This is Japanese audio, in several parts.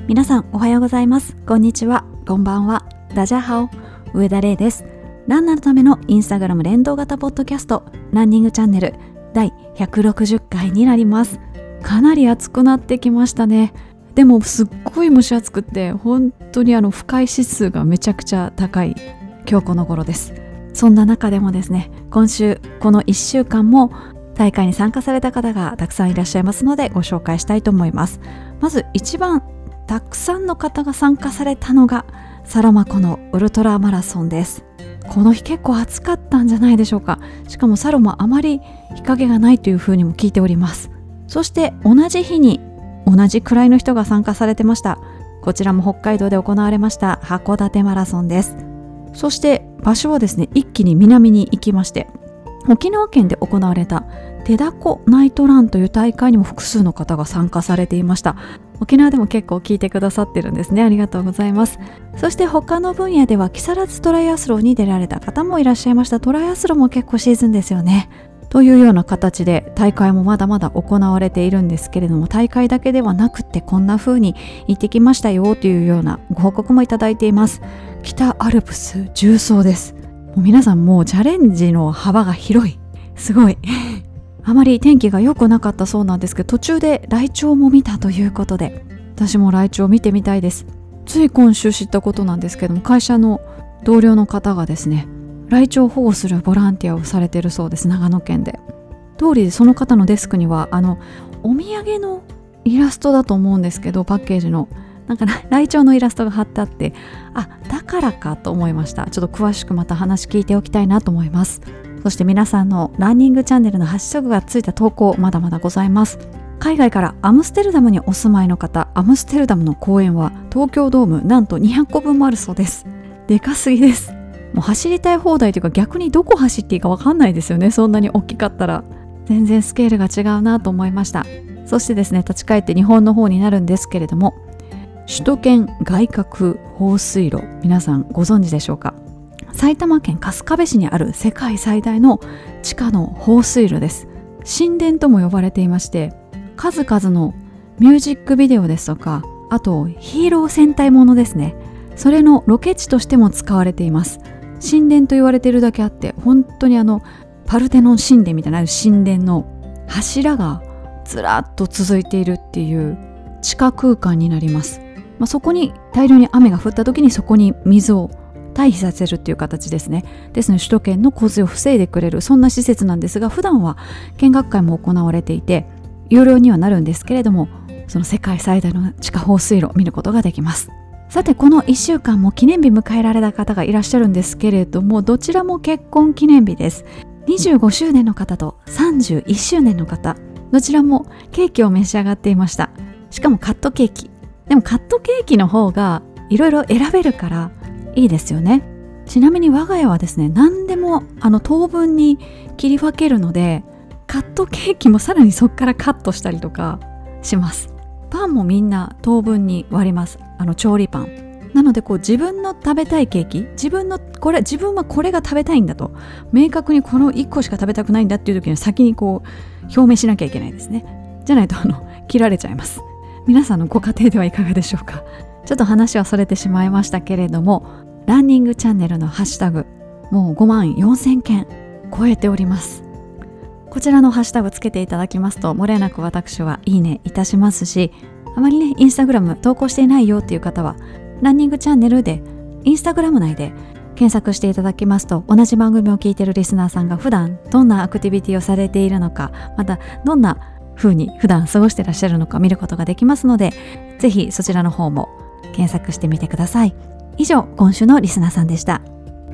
皆さんおはようございます。こんにちは、こんばんは。ダジャハオ、上田玲です。ランナーのためのインスタグラム連動型ポッドキャスト、ランニングチャンネル第160回になります。かなり暑くなってきましたね。でもすっごい蒸し暑くって本当に不快指数がめちゃくちゃ高い今日この頃です。そんな中でもですね、今週この1週間も大会に参加された方がたくさんいらっしゃいますのでご紹介したいと思います。まず一番たくさんの方が参加されたのがサロマ湖のウルトラマラソンです。この日結構暑かったんじゃないでしょうか。しかもサロマあまり日陰がないというふうにも聞いております。そして同じ日に同じくらいの人が参加されてました。こちらも北海道で行われました函館マラソンです。そして場所はですね、一気に南に行きまして、沖縄県で行われた手だこナイトランという大会にも複数の方が参加されていました。沖縄でも結構聞いてくださってるんですね。ありがとうございます。そして他の分野では木更津トライアスロンに出られた方もいらっしゃいました。トライアスロンも結構シーズンですよね。というような形で大会もまだまだ行われているんですけれども、大会だけではなくってこんな風に行ってきましたよというようなご報告もいただいています。北アルプス縦走です。もう皆さんもうチャレンジの幅が広い。すごいあまり天気が良くなかったそうなんですけど、途中でライチョウも見たということで、私もライチョウ見てみたいです。つい今週知ったことなんですけども、会社の同僚の方がですね、ライチョウを保護するボランティアをされているそうです。長野県で。通りでその方のデスクにはお土産のイラストだと思うんですけど、パッケージのなんかライチョウのイラストが貼ってあって、だからかと思いました。ちょっと詳しくまた話聞いておきたいなと思います。そして皆さんのランニングチャンネルのハッシュタグがついた投稿まだまだございます。海外からアムステルダムにお住まいの方、アムステルダムの公園は東京ドームなんと200個分もあるそうです。でかすぎです。もう走りたい放題というか、逆にどこ走っていいか分かんないですよね。そんなに大きかったら全然スケールが違うなと思いました。そしてですね、立ち返って日本の方になるんですけれども、首都圏外郭放水路、皆さんご存知でしょうか。埼玉県春日部市にある世界最大の地下の放水路です。神殿とも呼ばれていまして、数々のミュージックビデオですとか、あとヒーロー戦隊ものですね、それのロケ地としても使われています。神殿と言われているだけあって、本当にパルテノン神殿みたいな神殿の柱がずらっと続いているっていう地下空間になります。そこに大量に雨が降った時にそこに水を退避させるっていう形ですね。ですので首都圏の洪水を防いでくれる、そんな施設なんですが、普段は見学会も行われていて有料にはなるんですけれども、その世界最大の地下放水路を見ることができます。さて、この1週間も記念日迎えられた方がいらっしゃるんですけれども、どちらも結婚記念日です。25周年の方と31周年の方、どちらもケーキを召し上がっていました。しかもカットケーキ。でもカットケーキの方がいろいろ選べるからいいですよね。ちなみに我が家はですね、何でも等分に切り分けるので、カットケーキもさらにそこからカットしたりとかします。パンもみんな等分に割ります。調理パンなので、自分の食べたいケーキ、自分はこれが食べたいんだと、明確にこの1個しか食べたくないんだっていう時には先に表明しなきゃいけないですね。じゃないと切られちゃいます。皆さんのご家庭ではいかがでしょうか。ちょっと話はそれてしまいましたけれども、ランニングチャンネルのハッシュタグもう54,000件超えております。こちらのハッシュタグつけていただきますと、漏れなく私はいいねいたしますし、あまりねインスタグラム投稿していないよっていう方はランニングチャンネルでインスタグラム内で検索していただきますと、同じ番組を聞いているリスナーさんが普段どんなアクティビティをされているのか、またどんな風に普段過ごしていらっしゃるのか見ることができますので、ぜひそちらの方も検索してみてください。以上、今週のリスナーさんでした。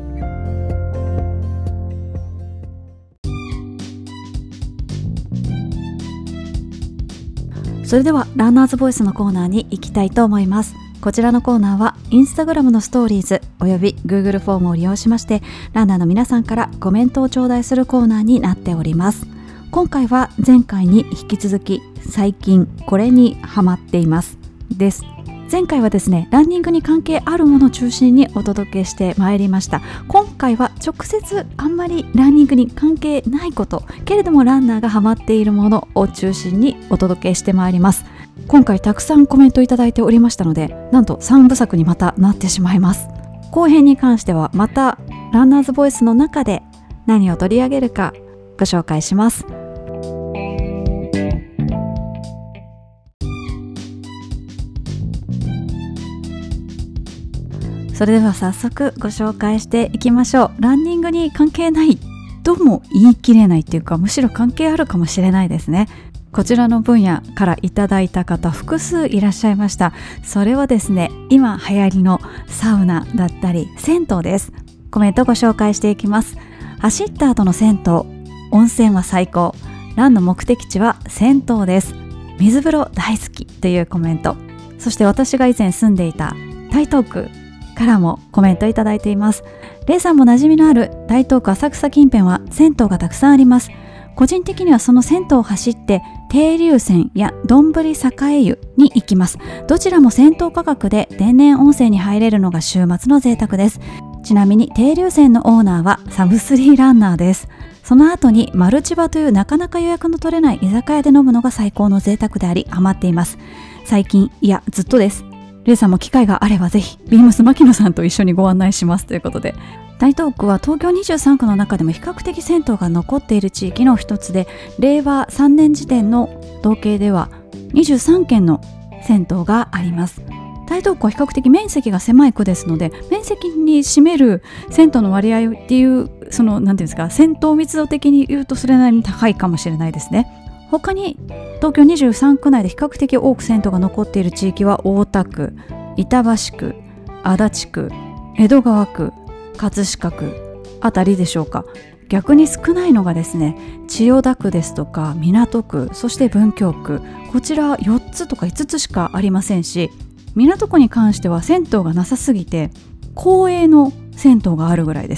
それではランナーズボイスのコーナーに行きたいと思います。こちらのコーナーはインスタグラムのストーリーズおよび Google フォームを利用しまして、ランナーの皆さんからコメントを頂戴するコーナーになっております。今回は前回に引き続き、最近これにハマっていますです。前回はですね、ランニングに関係あるものを中心にお届けしてまいりました。今回は直接あんまりランニングに関係ないことけれどもランナーがハマっているものを中心にお届けしてまいります。 今回たくさんコメントいただいておりましたので、なんと3部作にまたなってしまいます。後編に関してはまたランナーズボイスの中で何を取り上げるかご紹介します。それでは早速ご紹介していきましょう。ランニングに関係ないとも言い切れないっていうか、むしろ関係あるかもしれないですね。こちらの分野からいただいた方複数いらっしゃいました。それはですね、今流行りのサウナだったり銭湯です。コメントご紹介していきます。走った後の銭湯、温泉は最高。ランの目的地は銭湯です。水風呂大好きというコメント。そして私が以前住んでいた台東区からもコメントいただいています。レイさんも馴染みのある台東区浅草近辺は銭湯がたくさんあります。個人的にはその銭湯を走って停留泉やどんぶり栄湯に行きます。どちらも銭湯価格で天然温泉に入れるのが週末の贅沢です。ちなみに停留泉のオーナーはサブスリーランナーです。その後にマルチバというなかなか予約の取れない居酒屋で飲むのが最高の贅沢でありハマっています。最近、いやずっとです。レイさんも機会があればぜひビームス牧野さんと一緒にご案内しますということで、台東区は東京23区の中でも比較的銭湯が残っている地域の一つで、令和3年時点の統計では23軒の銭湯があります。台東区は比較的面積が狭い区ですので、面積に占める銭湯の割合っていう、その何ていうんですか、銭湯密度的に言うとそれなりに高いかもしれないですね。他に東京23区内で比較的多く銭湯が残っている地域は大田区、板橋区、足立区、江戸川区、葛飾区あたりでしょうか。逆に少ないのがですね、千代田区ですとか港区、そして文京区、こちら4つとか5つしかありませんし、港区に関しては銭湯がなさすぎて公営の銭湯があるぐらいです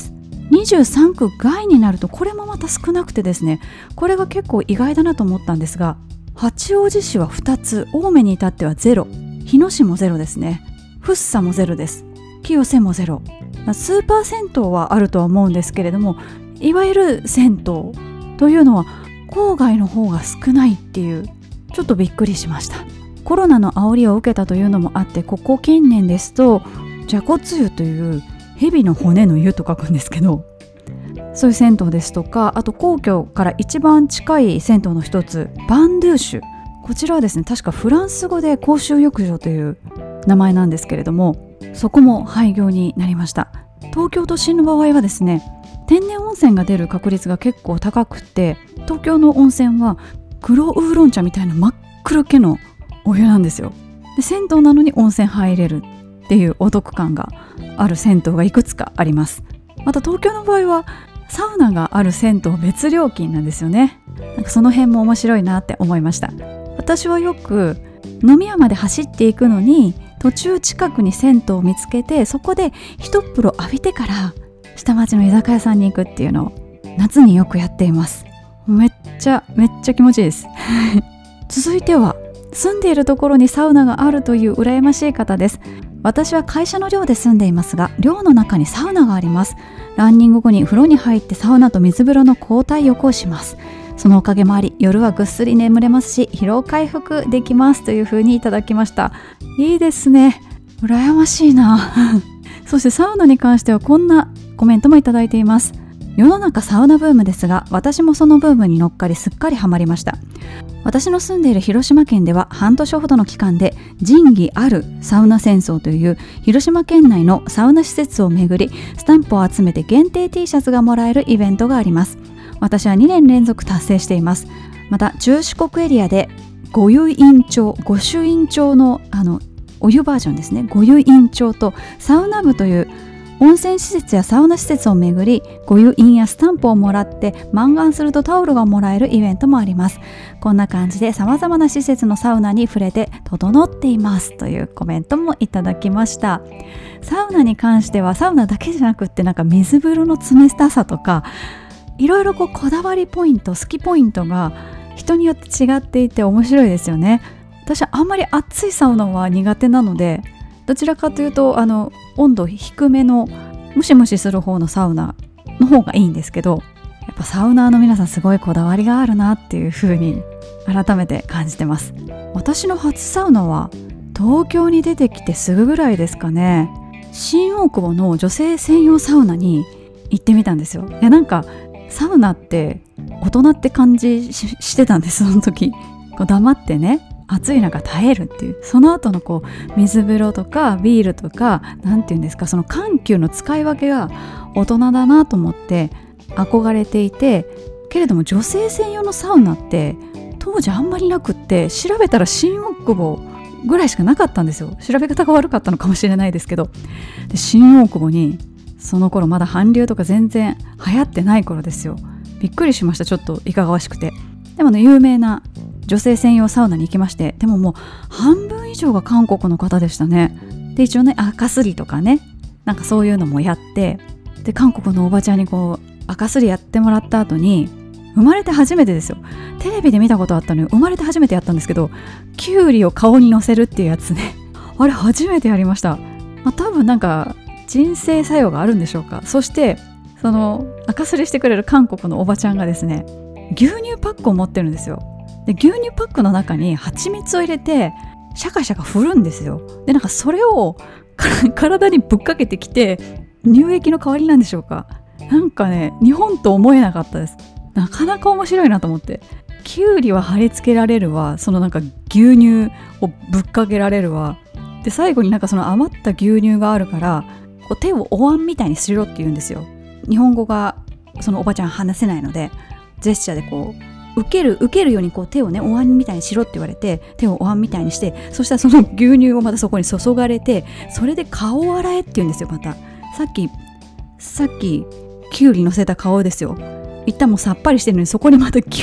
。23区外になるとこれもまた少なくてですね、これが結構意外だなと思ったんですが、八王子市は2つ、青梅に至っては0、日野市も0ですね。福生も0です。清瀬も0。スーパー銭湯はあるとは思うんですけれども、いわゆる銭湯というのは郊外の方が少ないっていう、ちょっとびっくりしました。コロナの煽りを受けたというのもあって、ここ近年ですと蛇骨湯という蛇の骨の湯と書くんですけど、そういう銭湯ですとか、あと皇居から一番近い銭湯の一つバンドゥーシュ、こちらはですね、確かフランス語で公衆浴場という名前なんですけれども、そこも廃業になりました。東京都心の場合はですね、天然温泉が出る確率が結構高くて、東京の温泉は黒ウーロン茶みたいな真っ黒けのお湯なんですよ。で、銭湯なのに温泉入れるっていうお得感がある銭湯がいくつかあります。また東京の場合はサウナがある銭湯別料金なんですよね。なんかその辺も面白いなって思いました。私はよく飲み屋まで走っていくのに、途中近くに銭湯を見つけて、そこで一風呂浴びてから下町の居酒屋さんに行くっていうのを夏によくやっています。めっちゃ気持ちいいです続いては、住んでいるところにサウナがあるという羨ましい方です。私は会社の寮で住んでいますが、寮の中にサウナがあります。ランニング後に風呂に入ってサウナと水風呂の交代浴をします。そのおかげもあり、夜はぐっすり眠れますし、疲労回復できますという風にいただきました。いいですね、羨ましいなそしてサウナに関してはこんなコメントもいただいています。世の中サウナブームですが、私もそのブームに乗っかりすっかりハマりました。私の住んでいる広島県では半年ほどの期間で仁義あるサウナ戦争という広島県内のサウナ施設を巡り、スタンプを集めて限定 T シャツがもらえるイベントがあります。私は2年連続達成しています。また中四国エリアで御朱印帳のお湯バージョンですね、御朱印帳とサウナ部という温泉施設やサウナ施設を巡り、御朱印やスタンプをもらって満願するとタオルがもらえるイベントもあります。こんな感じで様々な施設のサウナに触れて整っていますというコメントもいただきました。サウナに関してはサウナだけじゃなくって、なんか水風呂の冷たさとか、いろいろこだわりポイント、好きポイントが人によって違っていて面白いですよね。私はあんまり熱いサウナは苦手なので、どちらかというと温度低めのムシムシする方のサウナの方がいいんですけど、やっぱサウナーの皆さんすごいこだわりがあるなっていう風に改めて感じてます。私の初サウナは東京に出てきてすぐぐらいですかね。新大久保の女性専用サウナに行ってみたんですよ。いや、なんかサウナって大人って感じしてたんです。その時こう黙ってね、暑い中耐えるっていう、その後のこう水風呂とかビールとか、なんていうんですか、その緩急の使い分けが大人だなと思って憧れていて、けれども女性専用のサウナって当時あんまりなくって、調べたら新大久保ぐらいしかなかったんですよ。調べ方が悪かったのかもしれないですけど、で新大久保にその頃まだ韓流とか全然流行ってない頃ですよ。びっくりしました。ちょっといかがわしくて。でもね、有名な女性専用サウナに行きまして、でももう半分以上が韓国の方でしたね。で一応ね、赤すりとかね、なんかそういうのもやって、で韓国のおばちゃんにこう赤すりやってもらった後に、生まれて初めてですよ。テレビで見たことあったのに生まれて初めてやったんですけど、キュウリを顔に乗せるっていうやつねあれ初めてやりました。多分なんか鎮静作用があるんでしょうか。そしてその赤すりしてくれる韓国のおばちゃんがですね、牛乳パックを持ってるんですよ。で牛乳パックの中に蜂蜜を入れてシャカシャカ振るんですよ。でなんかそれを体にぶっかけてきて、乳液の代わりなんでしょうか。なんかね、日本と思えなかったです。なかなか面白いなと思って、キュウリは貼り付けられるわ、そのなんか牛乳をぶっかけられるわ、で最後になんかその余った牛乳があるからこう手をお椀みたいにしろって言うんですよ。日本語がそのおばちゃん話せないので、ジェスチャーでこう受けるようにこう手をね、お椀みたいにしろって言われて、手をお椀みたいにして、そしたらその牛乳をまたそこに注がれて、それで顔洗えって言うんですよ。またさっきキュウリ乗せた顔ですよ。一旦もうさっぱりしてるのに、そこにまた蜂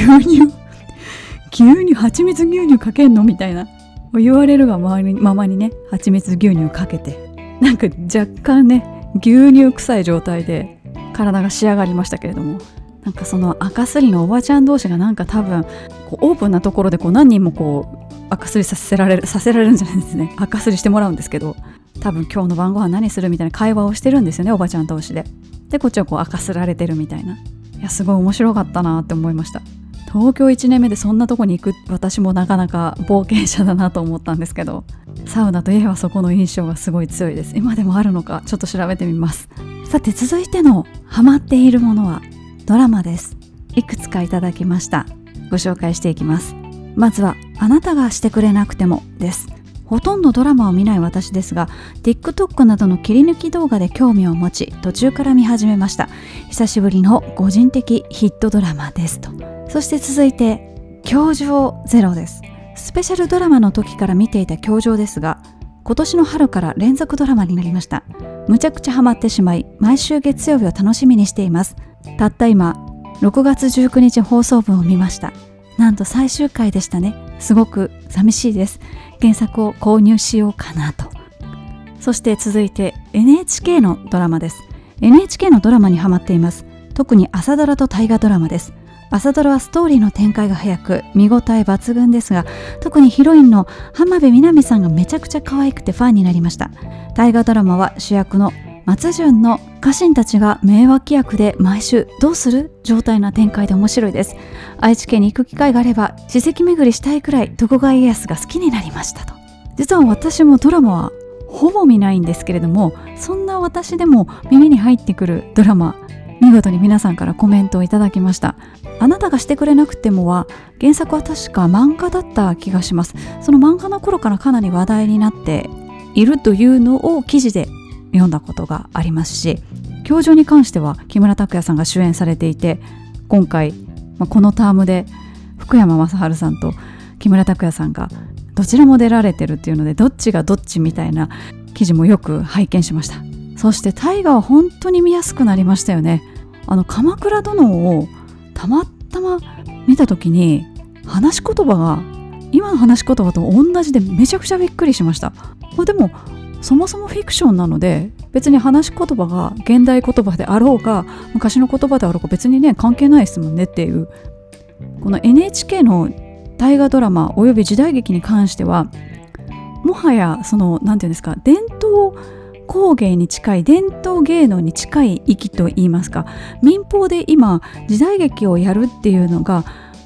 蜜牛乳かけんのみたいな言われるがままにね、蜂蜜牛乳かけて、なんか若干ね、牛乳臭い状態で体が仕上がりましたけれども、なんかその赤すりのおばちゃん同士がなんか多分こうオープンなところでこう何人もこう赤すりさせられるんじゃないですね。赤すりしてもらうんですけど、多分今日の晩ご飯何するみたいな会話をしてるんですよね、おばちゃん同士で。でこっちはこう赤すられてるみたいな。いやすごい面白かったなって思いました。東京1年目でそんなとこに行く私もなかなか冒険者だなと思ったんですけど、サウナといえばそこの印象がすごい強いです。今でもあるのかちょっと調べてみます。さて続いてのハマっているものはドラマです。いくつかいただきました。ご紹介していきます。まずはあなたがしてくれなくてもです。ほとんどドラマを見ない私ですが、 TikTok などの切り抜き動画で興味を持ち、途中から見始めました。久しぶりの個人的ヒットドラマですと。そして続いて教場ゼロです。スペシャルドラマの時から見ていた教場ですが、今年の春から連続ドラマになりました。むちゃくちゃハマってしまい、毎週月曜日を楽しみにしています。たった今6月19日放送分を見ました。なんと最終回でしたね。すごく寂しいです。原作を購入しようかなと。そして続いて NHK のドラマです。 NHK のドラマにハマっています。特に朝ドラと大河ドラマです。朝ドラはストーリーの展開が早く見応え抜群ですが、特にヒロインの浜辺美波さんがめちゃくちゃ可愛くてファンになりました。大河ドラマは主役の松潤の家臣たちが名脇役で毎週どうする状態な展開で面白いです。愛知県に行く機会があれば史跡巡りしたいくらい徳川家康が好きになりましたと。実は私もドラマはほぼ見ないんですけれども、そんな私でも耳に入ってくるドラマ、見事に皆さんからコメントをいただきました。あなたがしてくれなくてもは原作は確か漫画だった気がします。その漫画の頃からかなり話題になっているというのを記事で読んだことがありますし、教場に関しては木村拓哉さんが主演されていて、今回、このタームで福山雅治さんと木村拓哉さんがどちらも出られてるっていうので、どっちがどっちみたいな記事もよく拝見しました。そして大河は本当に見やすくなりましたよね。鎌倉殿をたまたま見た時に話し言葉が今の話し言葉と同じでめちゃくちゃびっくりしました。でもそもそもフィクションなので、別に話し言葉が現代言葉であろうが昔の言葉であろうが別にね関係ないですもんねっていう。この NHK の大河ドラマおよび時代劇に関しては、もはやそのなんていうんですか、伝統工芸に近い、伝統芸能に近い域といいますか、民放で今時代劇をやるっていうのが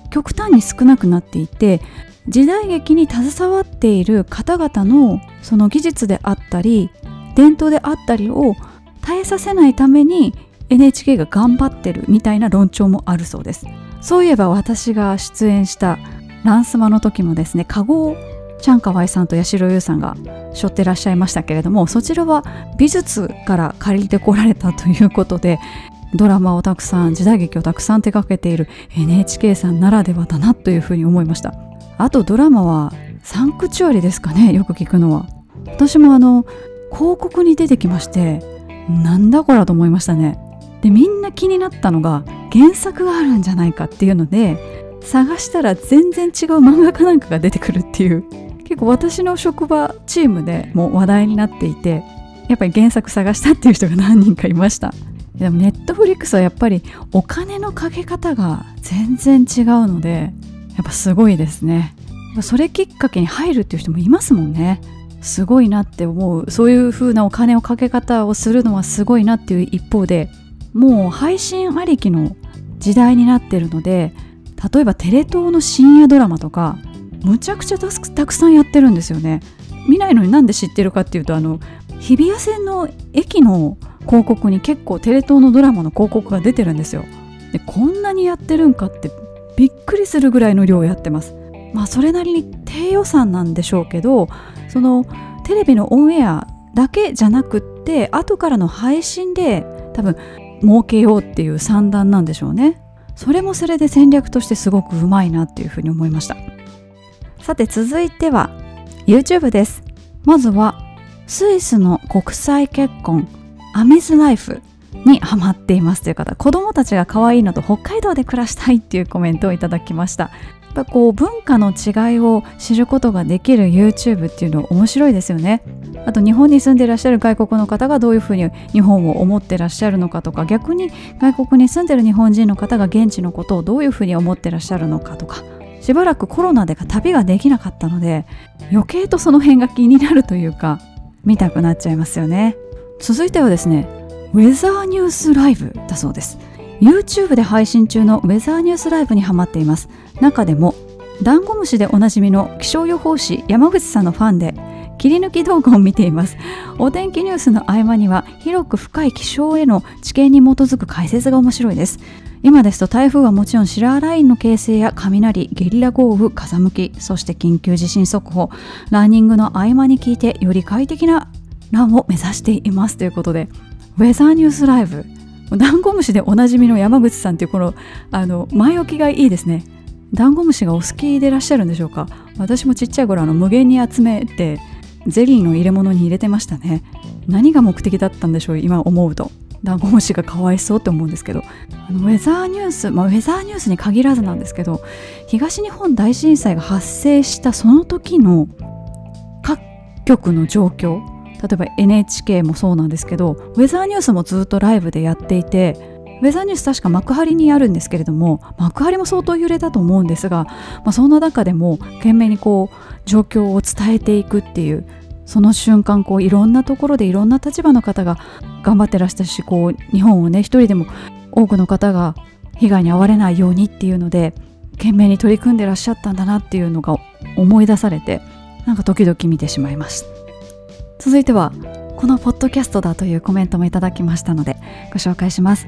極端に少なくなっていて、時代劇に携わっている方々のその技術であったり伝統であったりを絶えさせないために NHK が頑張ってるみたいな論調もあるそうです。そういえば私が出演したランスマの時もですね、加護チャンカワイさんと八代優さんが背負ってらっしゃいましたけれども、そちらは美術から借りてこられたということで、ドラマをたくさん、時代劇をたくさん手掛けている NHK さんならではだなというふうに思いました。あとドラマはサンクチュアリですかね、よく聞くのは。私も広告に出てきまして、なんだこらと思いましたね。で、みんな気になったのが原作があるんじゃないかっていうので、探したら全然違う漫画家なんかが出てくるっていう、結構私の職場チームでも話題になっていて、やっぱり原作探したっていう人が何人かいました。でもネットフリックスはやっぱりお金のかけ方が全然違うので、やっぱすごいですね。それきっかけに入るっていう人もいますもんね。すごいなって思う。そういう風なお金をかけ方をするのはすごいなっていう一方で、もう配信ありきの時代になってるので、例えばテレ東の深夜ドラマとかむちゃくちゃたくさんやってるんですよね。見ないのになんで知ってるかっていうと、日比谷線の駅の広告に結構テレ東のドラマの広告が出てるんですよ。で、こんなにやってるんかってびっくりするぐらいの量やってます。まあそれなりに低予算なんでしょうけど、そのテレビのオンエアだけじゃなくって後からの配信で多分儲けようっていう算段なんでしょうね。それもそれで戦略としてすごくうまいなっていうふうに思いました。さて続いては YouTube です。まずはスイスの国際結婚アメズライフにハマっていますという方、子供たちが可愛いのと北海道で暮らしたいっていうコメントをいただきました。やっぱこう文化の違いを知ることができる YouTube っていうの面白いですよね。あと日本に住んでいらっしゃる外国の方がどういうふうに日本を思ってらっしゃるのかとか、逆に外国に住んでる日本人の方が現地のことをどういうふうに思ってらっしゃるのかとか、しばらくコロナで旅ができなかったので余計とその辺が気になるというか見たくなっちゃいますよね。続いてはですね、ウェザーニュースライブだそうです。 YouTube で配信中のウェザーニュースライブにハマっています。中でもダンゴムシでおなじみの気象予報士山口さんのファンで切り抜き動画を見ています。お天気ニュースの合間には広く深い気象への知見に基づく解説が面白いです。今ですと台風はもちろんシラーラインの形成や雷、ゲリラ豪雨、風向き、そして緊急地震速報、ランニングの合間に聞いてより快適なランを目指していますということで、ウェザーニュースライブ、ダンゴムシでおなじみの山口さんっていうこの前置きがいいですね。ダンゴムシがお好きでいらっしゃるんでしょうか。私もちっちゃい頃無限に集めてゼリーの入れ物に入れてましたね。何が目的だったんでしょう、今思うと。ダンゴムシがかわいそうって思うんですけど、ウェザーニュース、ウェザーニュースに限らずなんですけど、東日本大震災が発生したその時の各局の状況、例えば NHK もそうなんですけど、ウェザーニュースもずっとライブでやっていて、ウェザーニュース確か幕張にあるんですけれども、幕張も相当揺れたと思うんですが、そんな中でも懸命に状況を伝えていくっていう、その瞬間いろんなところでいろんな立場の方が頑張ってらしたし、日本をね一人でも多くの方が被害に遭われないようにっていうので懸命に取り組んでらっしゃったんだなっていうのが思い出されて、時々見てしまいます。続いてはこのポッドキャストだというコメントもいただきましたのでご紹介します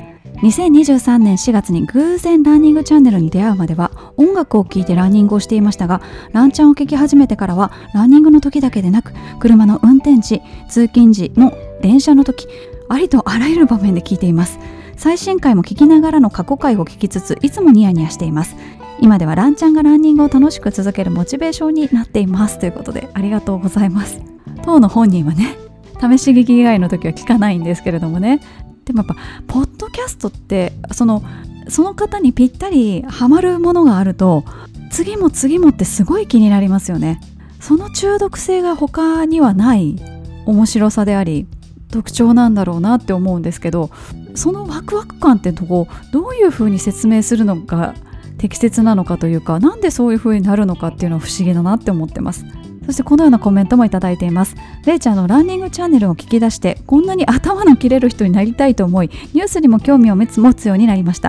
。2023年4月に偶然ランニングチャンネルに出会うまでは音楽を聴いてランニングをしていましたが、ランチャンを聴き始めてからはランニングの時だけでなく車の運転時、通勤時の電車の時、ありとあらゆる場面で聴いています。最新回も聞きながらの過去回を聞きつついつもニヤニヤしています。今ではランチャンがランニングを楽しく続けるモチベーションになっていますということで、ありがとうございます。当の本人はね、試し聞き以外の時は聞かないんですけれどもね。でもやっぱポッドキャストってその方にぴったりハマるものがあると次も次もってすごい気になりますよね。その中毒性が他にはない面白さであり特徴なんだろうなって思うんですけど、そのワクワク感ってどういうふうに説明するのが適切なのかというか、なんでそういうふうになるのかっていうのは不思議だなって思ってます。そしてこのようなコメントもいただいています。レイちゃんのランニングチャンネルを聞き出してこんなに頭の切れる人になりたいと思い、ニュースにも興味を持つようになりました。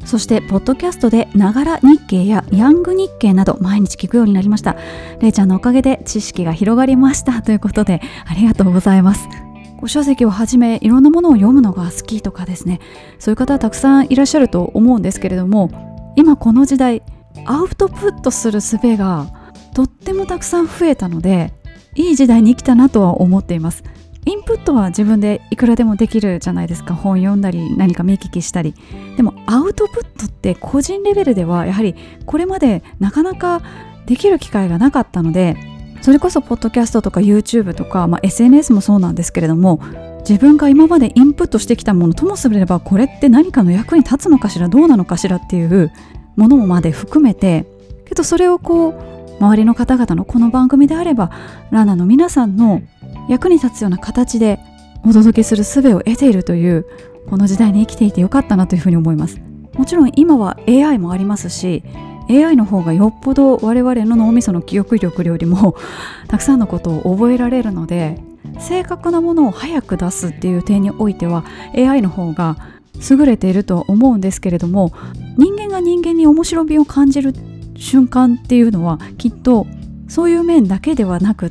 そしてポッドキャストでながら日経やヤング日経など毎日聞くようになりました。れいちゃんのおかげで知識が広がりましたということで、ありがとうございます。書籍をはじめいろんなものを読むのが好きとかですね、そういう方はたくさんいらっしゃると思うんですけれども、今この時代アウトプットする術がとってもたくさん増えたので、いい時代に生きたなとは思っています。インプットは自分でいくらでもできるじゃないですか。本読んだり何か見聞きしたり。でもアウトプットって個人レベルではやはりこれまでなかなかできる機会がなかったので、それこそポッドキャストとか YouTube とか、SNS もそうなんですけれども、自分が今までインプットしてきたものともすればこれって何かの役に立つのかしら、どうなのかしらっていうものまで含めて、けどそれを周りの方々のこの番組であればランナーの皆さんの役に立つような形でお届けする術を得ているという、この時代に生きていてよかったなというふうに思います。もちろん今は AI もありますし、 AI の方がよっぽど我々の脳みその記憶力よりもたくさんのことを覚えられるので、正確なものを早く出すっていう点においては AI の方が優れていると思うんですけれども、人間が人間に面白みを感じる瞬間っていうのはきっとそういう面だけではなくって、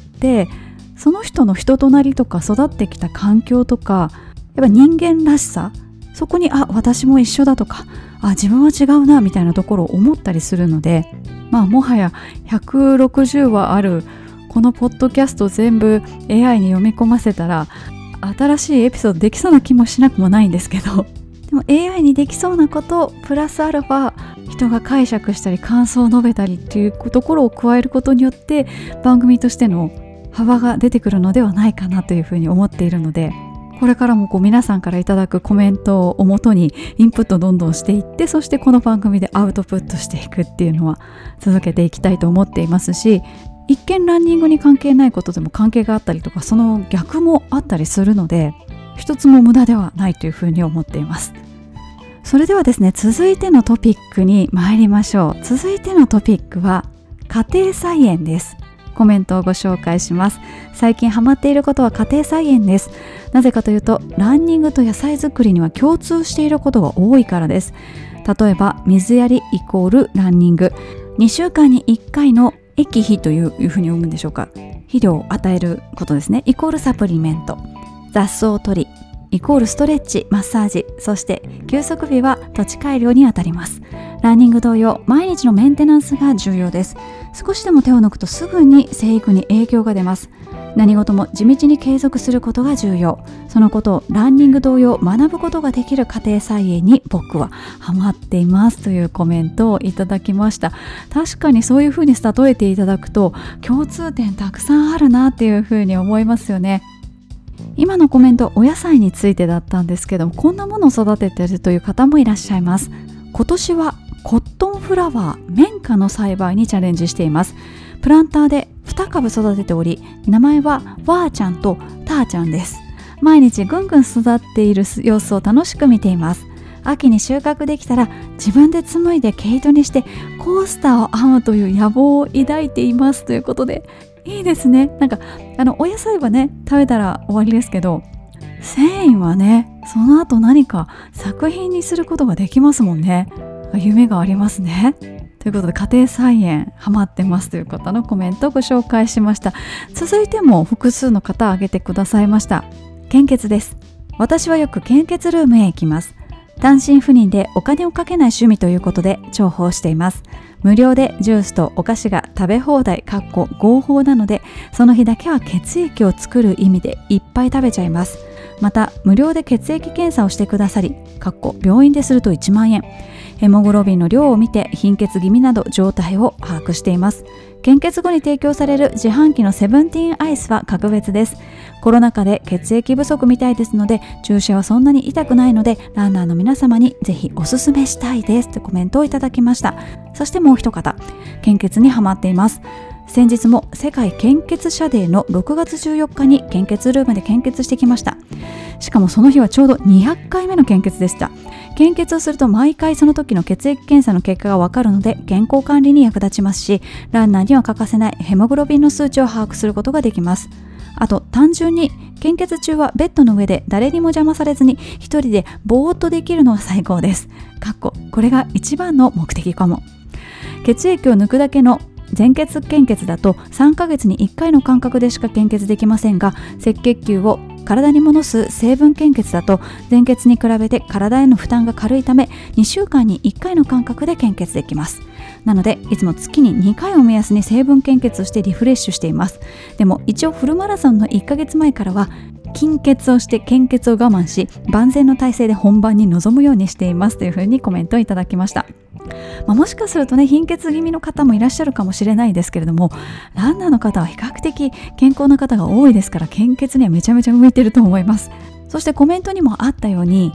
その人の人となりとか育ってきた環境とか、やっぱ人間らしさ、そこに私も一緒だとか、自分は違うなみたいなところを思ったりするので、もはや160話あるこのポッドキャスト全部 AI に読み込ませたら新しいエピソードできそうな気もしなくもないんですけど、でも AI にできそうなことプラスアルファ人が解釈したり感想を述べたりっていうところを加えることによって番組としての幅が出てくるのではないかなというふうに思っているので、これからも皆さんからいただくコメントをもとにインプットどんどんしていって、そしてこの番組でアウトプットしていくっていうのは続けていきたいと思っていますし、一見ランニングに関係ないことでも関係があったりとか、その逆もあったりするので、一つも無駄ではないというふうに思っています。それではですね、続いてのトピックに参りましょう。続いてのトピックは家庭菜園です。コメントをご紹介します。最近ハマっていることは家庭菜園です。なぜかというと、ランニングと野菜作りには共通していることが多いからです。例えば水やりイコールランニング、2週間に1回の液肥というふうに読むんでしょうか、肥料を与えることですね、イコールサプリメント、雑草取りイコールストレッチ、マッサージ、そして休息日は土地改良にあたります。ランニング同様、毎日のメンテナンスが重要です。少しでも手を抜くとすぐに生育に影響が出ます。何事も地道に継続することが重要。そのことをランニング同様学ぶことができる家庭菜園に僕はハマっていますというコメントをいただきました。確かにそういうふうに例えていただくと共通点たくさんあるなっていうふうに思いますよね。今のコメントお野菜についてだったんですけども、こんなものを育てているという方もいらっしゃいます。今年はコットンフラワー、綿花の栽培にチャレンジしています。プランターで2株育てており、名前はわーちゃんとたーちゃんです。毎日ぐんぐん育っている様子を楽しく見ています。秋に収穫できたら自分で紡いで毛糸にしてコースターを編むという野望を抱いていますということで、いいですね。なんかお野菜はね食べたら終わりですけど、繊維はねその後何か作品にすることができますもんね。夢がありますね。ということで家庭菜園ハマってますという方のコメントをご紹介しました。続いても複数の方挙げてくださいました。献血です。私はよく献血ルームへ行きます。単身赴任でお金をかけない趣味ということで重宝しています。無料でジュースとお菓子が食べ放題合法なので、その日だけは血液を作る意味でいっぱい食べちゃいます。また無料で血液検査をしてくださり、病院ですると1万円、ヘモグロビンの量を見て貧血気味など状態を把握しています。献血後に提供される自販機のセブンティーンアイスは格別です。コロナ禍で血液不足みたいですので、注射はそんなに痛くないのでランナーの皆様にぜひおすすめしたいですとコメントをいただきました。そしてもう一方、献血にハマっています。先日も世界献血者デーの6月14日に献血ルームで献血してきました。しかもその日はちょうど200回目の献血でした。献血をすると毎回その時の血液検査の結果がわかるので健康管理に役立ちますし、ランナーには欠かせないヘモグロビンの数値を把握することができます。 あと単純に献血中はベッドの上で誰にも邪魔されずに一人でぼーっとできるのが最高です。これが一番の目的かも。血液を抜くだけの全血献血だと3ヶ月に1回の間隔でしか献血できませんが、赤血球を体に戻す成分献血だと全血に比べて体への負担が軽いため2週間に1回の間隔で献血できます。なのでいつも月に2回を目安に成分献血をしてリフレッシュしています。でも一応フルマラソンの1ヶ月前からは筋血をして献血を我慢し万全の体制で本番に臨むようにしていますというふうにコメントをいただきました。もしかするとね、貧血気味の方もいらっしゃるかもしれないですけれども、ランナーの方は比較的健康な方が多いですから献血にはめちゃめちゃ向いてると思います。そしてコメントにもあったように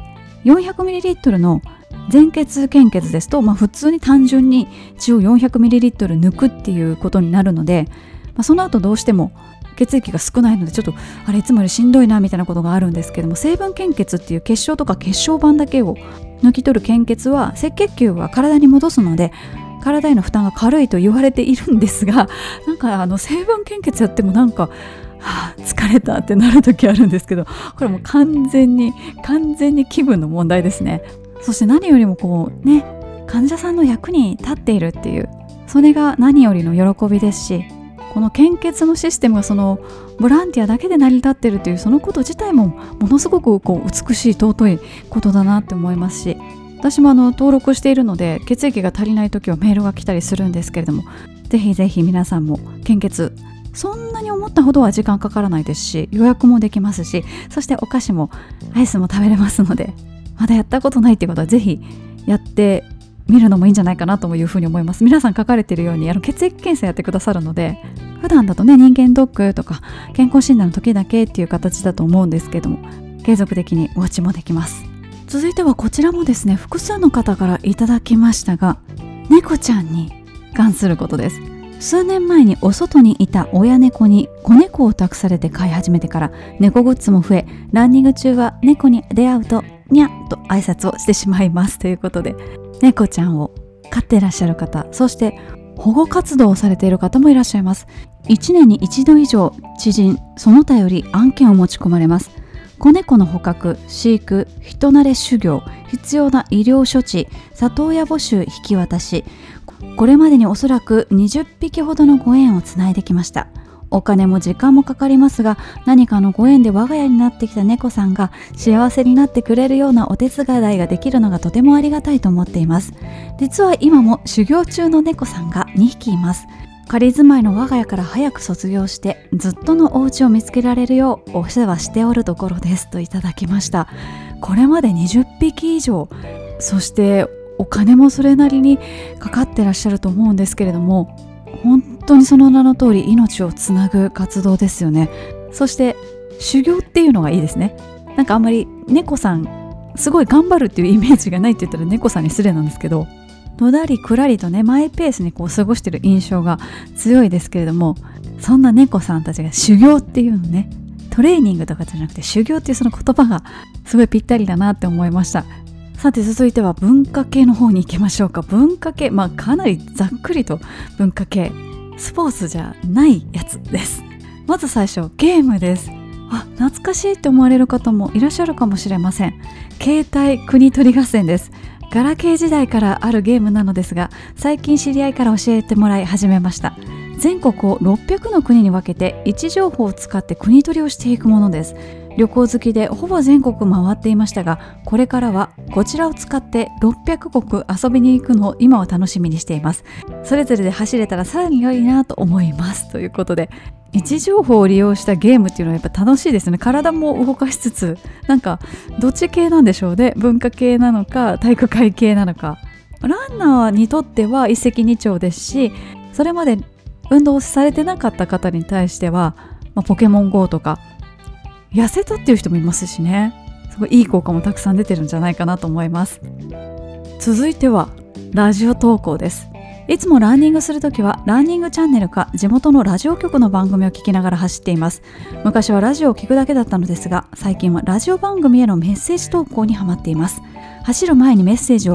400ml の全血献血ですと、普通に単純に血を 400ml 抜くっていうことになるので、その後どうしても血液が少ないのでちょっといつもよりしんどいなみたいなことがあるんですけども、成分献血っていう結晶とか血小板だけを抜き取る献血は赤血球が体に戻すので体への負担が軽いと言われているんですが、成分献血やっても疲れたってなる時あるんですけど、これもう完全に気分の問題ですね。そして何よりも患者さんの役に立っているっていう、それが何よりの喜びですし、この献血のシステムがそのボランティアだけで成り立っているというそのこと自体もものすごく美しい尊いことだなって思いますし、私も登録しているので血液が足りない時はメールが来たりするんですけれども、ぜひぜひ皆さんも献血、そんなに思ったほどは時間かからないですし、予約もできますし、そしてお菓子もアイスも食べれますので、まだやったことないっていうことはぜひやって見るのもいいんじゃないかなというふうに思います。皆さん書かれているように血液検査やってくださるので、普段だとね、人間ドックとか健康診断の時だけっていう形だと思うんですけども、継続的にウォッチもできます。続いてはこちらもですね、複数の方からいただきましたが、猫ちゃんに関することです。数年前にお外にいた親猫に子猫を託されて飼い始めてから猫グッズも増え、ランニング中は猫に出会うとにゃっと挨拶をしてしまいますということで、猫ちゃんを飼っていらっしゃる方、そして保護活動をされている方もいらっしゃいます。1年に1度以上知人その他より案件を持ち込まれます。子猫の捕獲、飼育、人慣れ修行、必要な医療処置、里親募集、引き渡し、これまでにおそらく20匹ほどのご縁をつないできました。お金も時間もかかりますが、何かのご縁で我が家になってきた猫さんが幸せになってくれるようなお手伝いができるのがとてもありがたいと思っています。実は今も修行中の猫さんが2匹います。仮住まいの我が家から早く卒業してずっとのお家を見つけられるようお世話しておるところですといただきました。これまで20匹以上、そしてお金もそれなりにかかってらっしゃると思うんですけれども、本当にその名の通り命をつなぐ活動ですよね。そして修行っていうのがいいですね。あんまり猫さんすごい頑張るっていうイメージがないって言ったら猫さんに失礼なんですけど、のだりくらりとね、マイペースに過ごしてる印象が強いですけれども、そんな猫さんたちが修行っていうのね、トレーニングとかじゃなくて修行っていうその言葉がすごいぴったりだなって思いました。さて続いては文化系の方に行きましょうか。文化系、かなりざっくりと文化系、スポーツじゃないやつです。まず最初、ゲームです。懐かしいって思われる方もいらっしゃるかもしれません。携帯国取り合戦です。ガラケー時代からあるゲームなのですが、最近知り合いから教えてもらい始めました。全国を600の国に分けて位置情報を使って国取りをしていくものです。旅行好きでほぼ全国回っていましたが、これからはこちらを使って600国遊びに行くのを今は楽しみにしています。それぞれで走れたらさらに良いなと思いますということで、位置情報を利用したゲームっていうのはやっぱ楽しいですね。体も動かしつつ、どっち系なんでしょうね。文化系なのか体育会系なのか。ランナーにとっては一石二鳥ですし、それまで運動されてなかった方に対しては、ポケモン GO とか痩せたっていう人もいますしね、すごいいい効果もたくさん出てるんじゃないかなと思います。続いてはラジオ投稿です。いつもランニングするときはランニングチャンネルか地元のラジオ局の番組を聞きながら走っています。昔はラジオを聞くだけだったのですが、最近はラジオ番組へのメッセージ投稿にハマっています。走る前にメッセージを送り、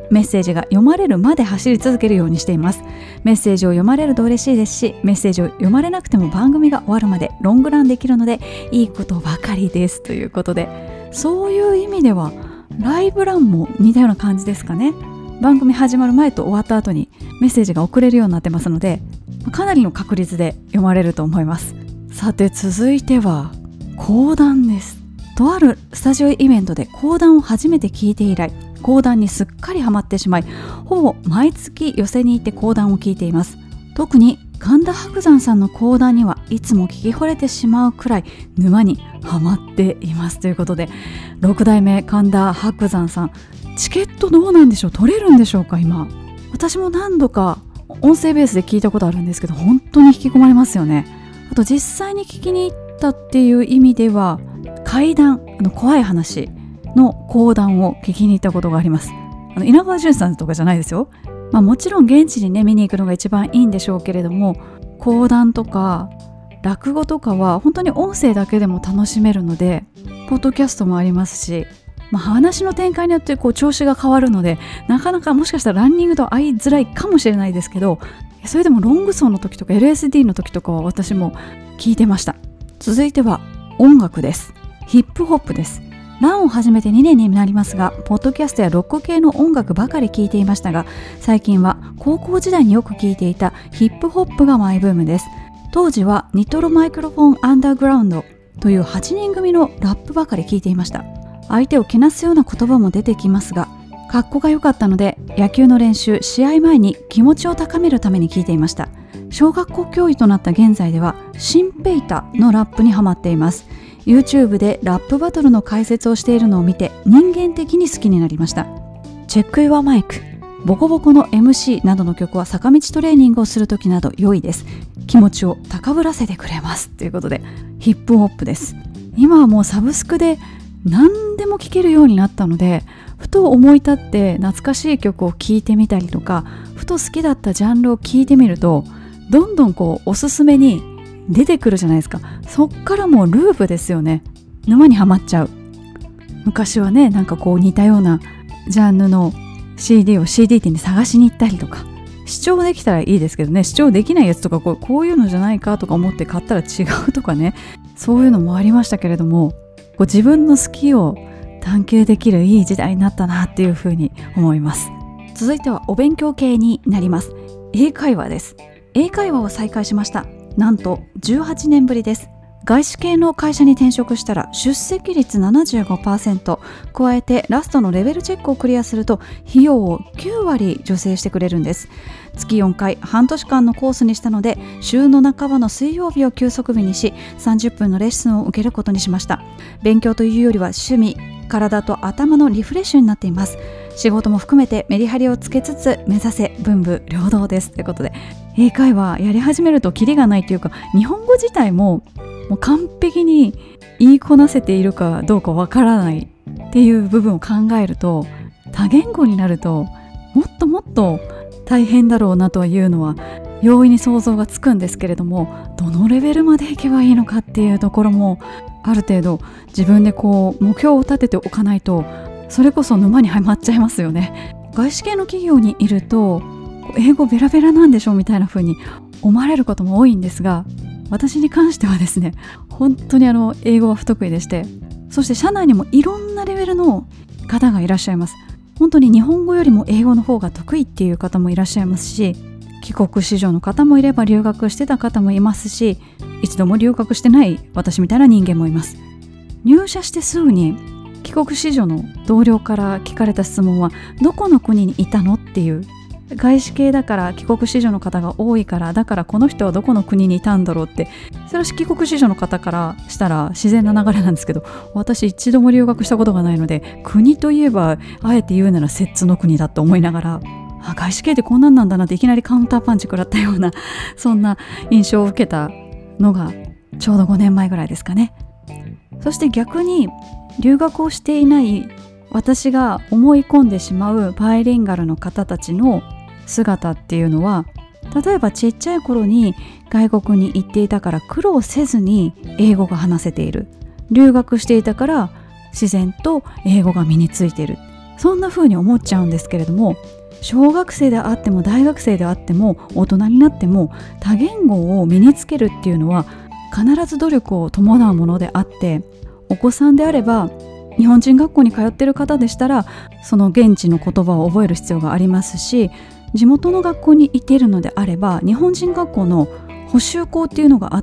メッセージが読まれるまで走り続けるようにしています。メッセージを読まれると嬉しいですし、メッセージを読まれなくても番組が終わるまでロングランできるのでいいことばかりですということで、そういう意味ではライブランも似たような感じですかね。番組始まる前と終わった後にメッセージが送れるようになってますので、かなりの確率で読まれると思います。さて続いては講談です。とあるスタジオイベントで講談を初めて聞いて以来、講談にすっかりハマってしまい、ほぼ毎月寄席に行って講談を聞いています。特に神田伯山さんの講談にはいつも聞き惚れてしまうくらい沼にハマっていますということで、6代目神田伯山さん、チケットどうなんでしょう、取れるんでしょうか。今私も何度か音声ベースで聞いたことあるんですけど、本当に引き込まれますよね。あと実際に聞きに行ったっていう意味では、怪談、怖い話の講談を聞きに行ったことがあります。稲川淳さんとかじゃないですよ。もちろん現地にね見に行くのが一番いいんでしょうけれども、講談とか落語とかは本当に音声だけでも楽しめるので、ポッドキャストもありますし、話の展開によって調子が変わるので、なかなかもしかしたらランニングと合いづらいかもしれないですけど、それでもロング走の時とか LSD の時とかは私も聞いてました。続いては音楽です。ヒップホップです。ランを始めて2年になりますが、ポッドキャストやロック系の音楽ばかり聴いていましたが、最近は高校時代によく聴いていたヒップホップがマイブームです。当時はニトロマイクロフォンアンダーグラウンドという8人組のラップばかり聴いていました。相手をけなすような言葉も出てきますが、かっこが良かったので、野球の練習、試合前に気持ちを高めるために聴いていました。小学校教諭となった現在では、シンペイタのラップにハマっています。YouTube でラップバトルの解説をしているのを見て、人間的に好きになりました。チェック・ユア・マイク、ボコボコの MC などの曲は坂道トレーニングをするときなど良いです。気持ちを高ぶらせてくれますということで、ヒップホップです。今はもうサブスクで何でも聴けるようになったので、ふと思い立って懐かしい曲を聴いてみたりとか、ふと好きだったジャンルを聴いてみると、どんどんおすすめに出てくるじゃないですか。そっからもうループですよね。沼にはまっちゃう。昔はね、似たようなジャンルの CD を CD 店に探しに行ったりとか、視聴できたらいいですけどね、視聴できないやつとかこういうのじゃないかとか思って買ったら違うとかね、そういうのもありましたけれども、自分の好きを探求できるいい時代になったなっていうふうに思います。続いてはお勉強系になります。英会話です。英会話を再開しました。なんと18年ぶりです。外資系の会社に転職したら出席率 75%、 加えてラストのレベルチェックをクリアすると費用を9割助成してくれるんです。月4回半年間のコースにしたので、週の半ばの水曜日を休息日にし、30分のレッスンを受けることにしました。勉強というよりは趣味、体と頭のリフレッシュになっています。仕事も含めてメリハリをつけつつ目指せ文武両道ですということで、英会話やり始めるとキリがないというか、日本語自体も完璧に言いこなせているかどうかわからないっていう部分を考えると、多言語になるともっともっと大変だろうなというのは容易に想像がつくんですけれども、どのレベルまでいけばいいのかっていうところもある程度自分で目標を立てておかないと、それこそ沼にはまっちゃいますよね。外資系の企業にいると英語ベラベラなんでしょみたいな風に思われることも多いんですが、私に関してはですね、本当に英語は不得意でして、そして社内にもいろんなレベルの方がいらっしゃいます。本当に日本語よりも英語の方が得意っていう方もいらっしゃいますし、帰国子女の方もいれば留学してた方もいますし、一度も留学してない私みたいな人間もいます。入社してすぐに帰国子女の同僚から聞かれた質問は、どこの国にいたのっていう、外資系だから帰国子女の方が多いから、だからこの人はどこの国にいたんだろうって、それは帰国子女の方からしたら自然な流れなんですけど、私一度も留学したことがないので、国といえばあえて言うなら摂津の国だと思いながら、外資系ってこんなんなんだなって、いきなりカウンターパンチ食らったようなそんな印象を受けたのがちょうど5年前ぐらいですかね。そして逆に留学をしていない私が思い込んでしまうバイリンガルの方たちの姿っていうのは、例えばちっちゃい頃に外国に行っていたから苦労せずに英語が話せている、留学していたから自然と英語が身についている、 そんな風に思っちゃうんですけれども、小学生であっても大学生であっても大人になっても多言語を身につけるっていうのは必ず努力を伴うものであって、お子さんであれば日本人学校に通っている方でしたらその現地の言葉を覚える必要がありますし、地元の学校に行っているのであれば日本人学校の補習校っていうのがあって、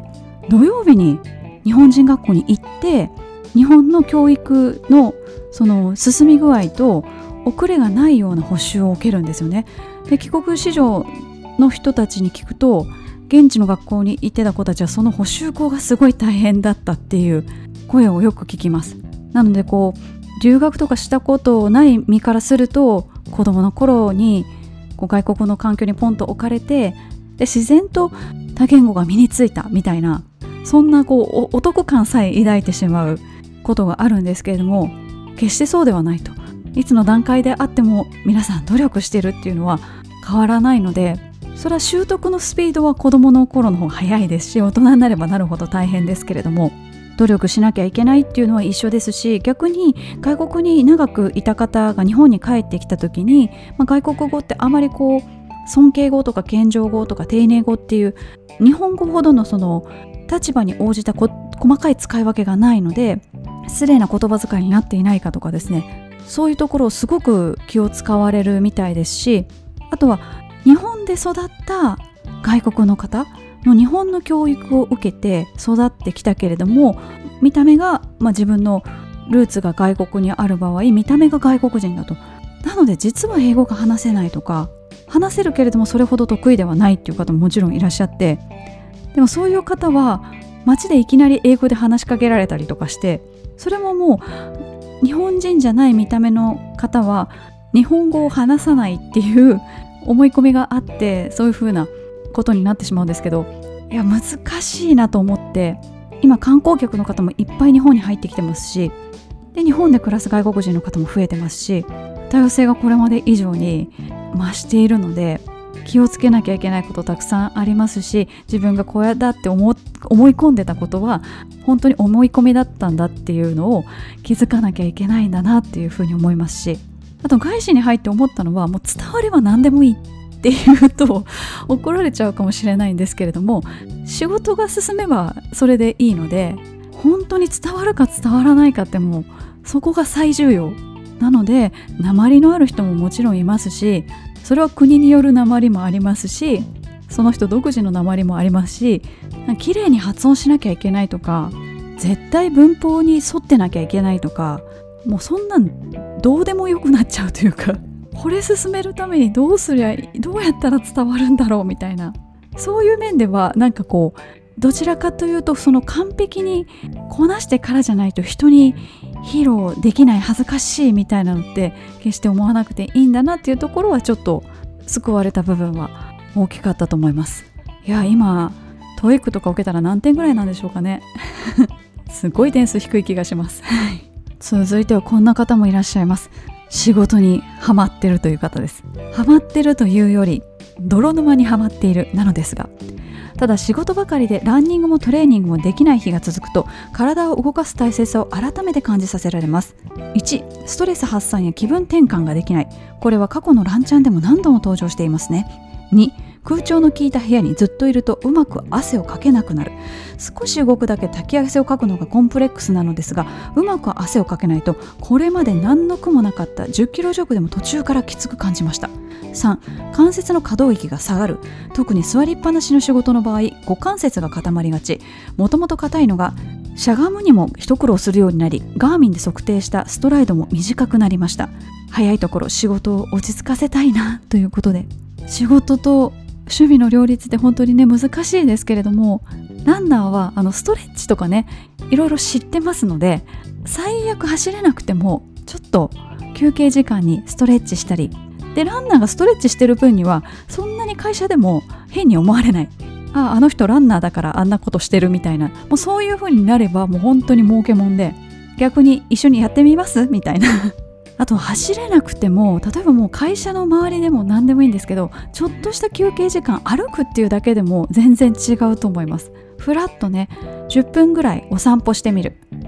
土曜日に日本人学校に行って日本の教育のその進み具合と遅れがないような補習を受けるんですよね。で、帰国子女の人たちに聞くと、現地の学校に行ってた子たちはその補習校がすごい大変だったっていう声をよく聞きます。なので留学とかしたことない身からすると、子供の頃に外国の環境にポンと置かれて、で自然と多言語が身についたみたいな、そんなお得感さえ抱いてしまうことがあるんですけれども、決してそうではないと。いつの段階であっても皆さん努力してるっていうのは変わらないので、それは習得のスピードは子どもの頃の方が早いですし、大人になればなるほど大変ですけれども、努力しなきゃいけないっていうのは一緒ですし、逆に外国に長くいた方が日本に帰ってきた時に、外国語ってあまり尊敬語とか謙譲語とか丁寧語っていう日本語ほどのその立場に応じた細かい使い分けがないので、失礼な言葉遣いになっていないかとかですね、そういうところをすごく気を使われるみたいですし、あとは日本で育った外国の方の日本の教育を受けて育ってきたけれども、見た目が、自分のルーツが外国にある場合、見た目が外国人だと。なので実は英語が話せないとか、話せるけれどもそれほど得意ではないっていう方ももちろんいらっしゃって、でもそういう方は街でいきなり英語で話しかけられたりとかして、それももう日本人じゃない見た目の方は日本語を話さないっていう思い込みがあって、そういう風なことになってしまうんですけど、いや難しいなと思って、今観光客の方もいっぱい日本に入ってきてますし、で日本で暮らす外国人の方も増えてますし、多様性がこれまで以上に増しているので、気をつけなきゃいけないことたくさんありますし、自分がこうやだって思い込んでたことは本当に思い込みだったんだっていうのを気づかなきゃいけないんだなっていうふうに思いますし、あと外資に入って思ったのは、もう伝われば何でもいいっていうと怒られちゃうかもしれないんですけれども、仕事が進めばそれでいいので、本当に伝わるか伝わらないかってもうそこが最重要なので、訛りのある人ももちろんいますし、それは国による訛りもありますし、その人独自の訛りもありますし、綺麗に発音しなきゃいけないとか、絶対文法に沿ってなきゃいけないとか、もうそんなんどうでもよくなっちゃうというか、これ進めるためにどうやったら伝わるんだろうみたいな、そういう面ではどちらかというと、その完璧にこなしてからじゃないと人に披露できない、恥ずかしいみたいなのって決して思わなくていいんだなっていうところはちょっと救われた部分は大きかったと思います。いや、今TOEICとか受けたら何点ぐらいなんでしょうかねすごい点数低い気がします続いてはこんな方もいらっしゃいます。仕事にハマってるという方です。ハマってるというより泥沼にハマっているなのですが、ただ仕事ばかりでランニングもトレーニングもできない日が続くと、体を動かす大切さを改めて感じさせられます。1、ストレス発散や気分転換ができない。これは過去のランチャンでも何度も登場していますね。2、空調の効いた部屋にずっといるとうまく汗をかけなくなる。少し動くだけ滝汗をかくのがコンプレックスなのですが、うまく汗をかけないとこれまで何の苦もなかった10キロジョグでも途中からきつく感じました。3、関節の可動域が下がる。特に座りっぱなしの仕事の場合、股関節が固まりがち。もともと硬いのがしゃがむにも一苦労するようになり、ガーミンで測定したストライドも短くなりました。早いところ仕事を落ち着かせたいなということで、仕事と趣味の両立って本当にね難しいですけれども、ランナーはストレッチとかねいろいろ知ってますので、最悪走れなくてもちょっと休憩時間にストレッチしたりで、ランナーがストレッチしてる分にはそんなに会社でも変に思われない。あの人ランナーだからあんなことしてるみたいな、もうそういう風になればもう本当に儲けもんで、逆に一緒にやってみますみたいなあと走れなくても、例えばもう会社の周りでも何でもいいんですけど、ちょっとした休憩時間歩くっていうだけでも全然違うと思います。ふらっとね10分ぐらいお散歩してみる。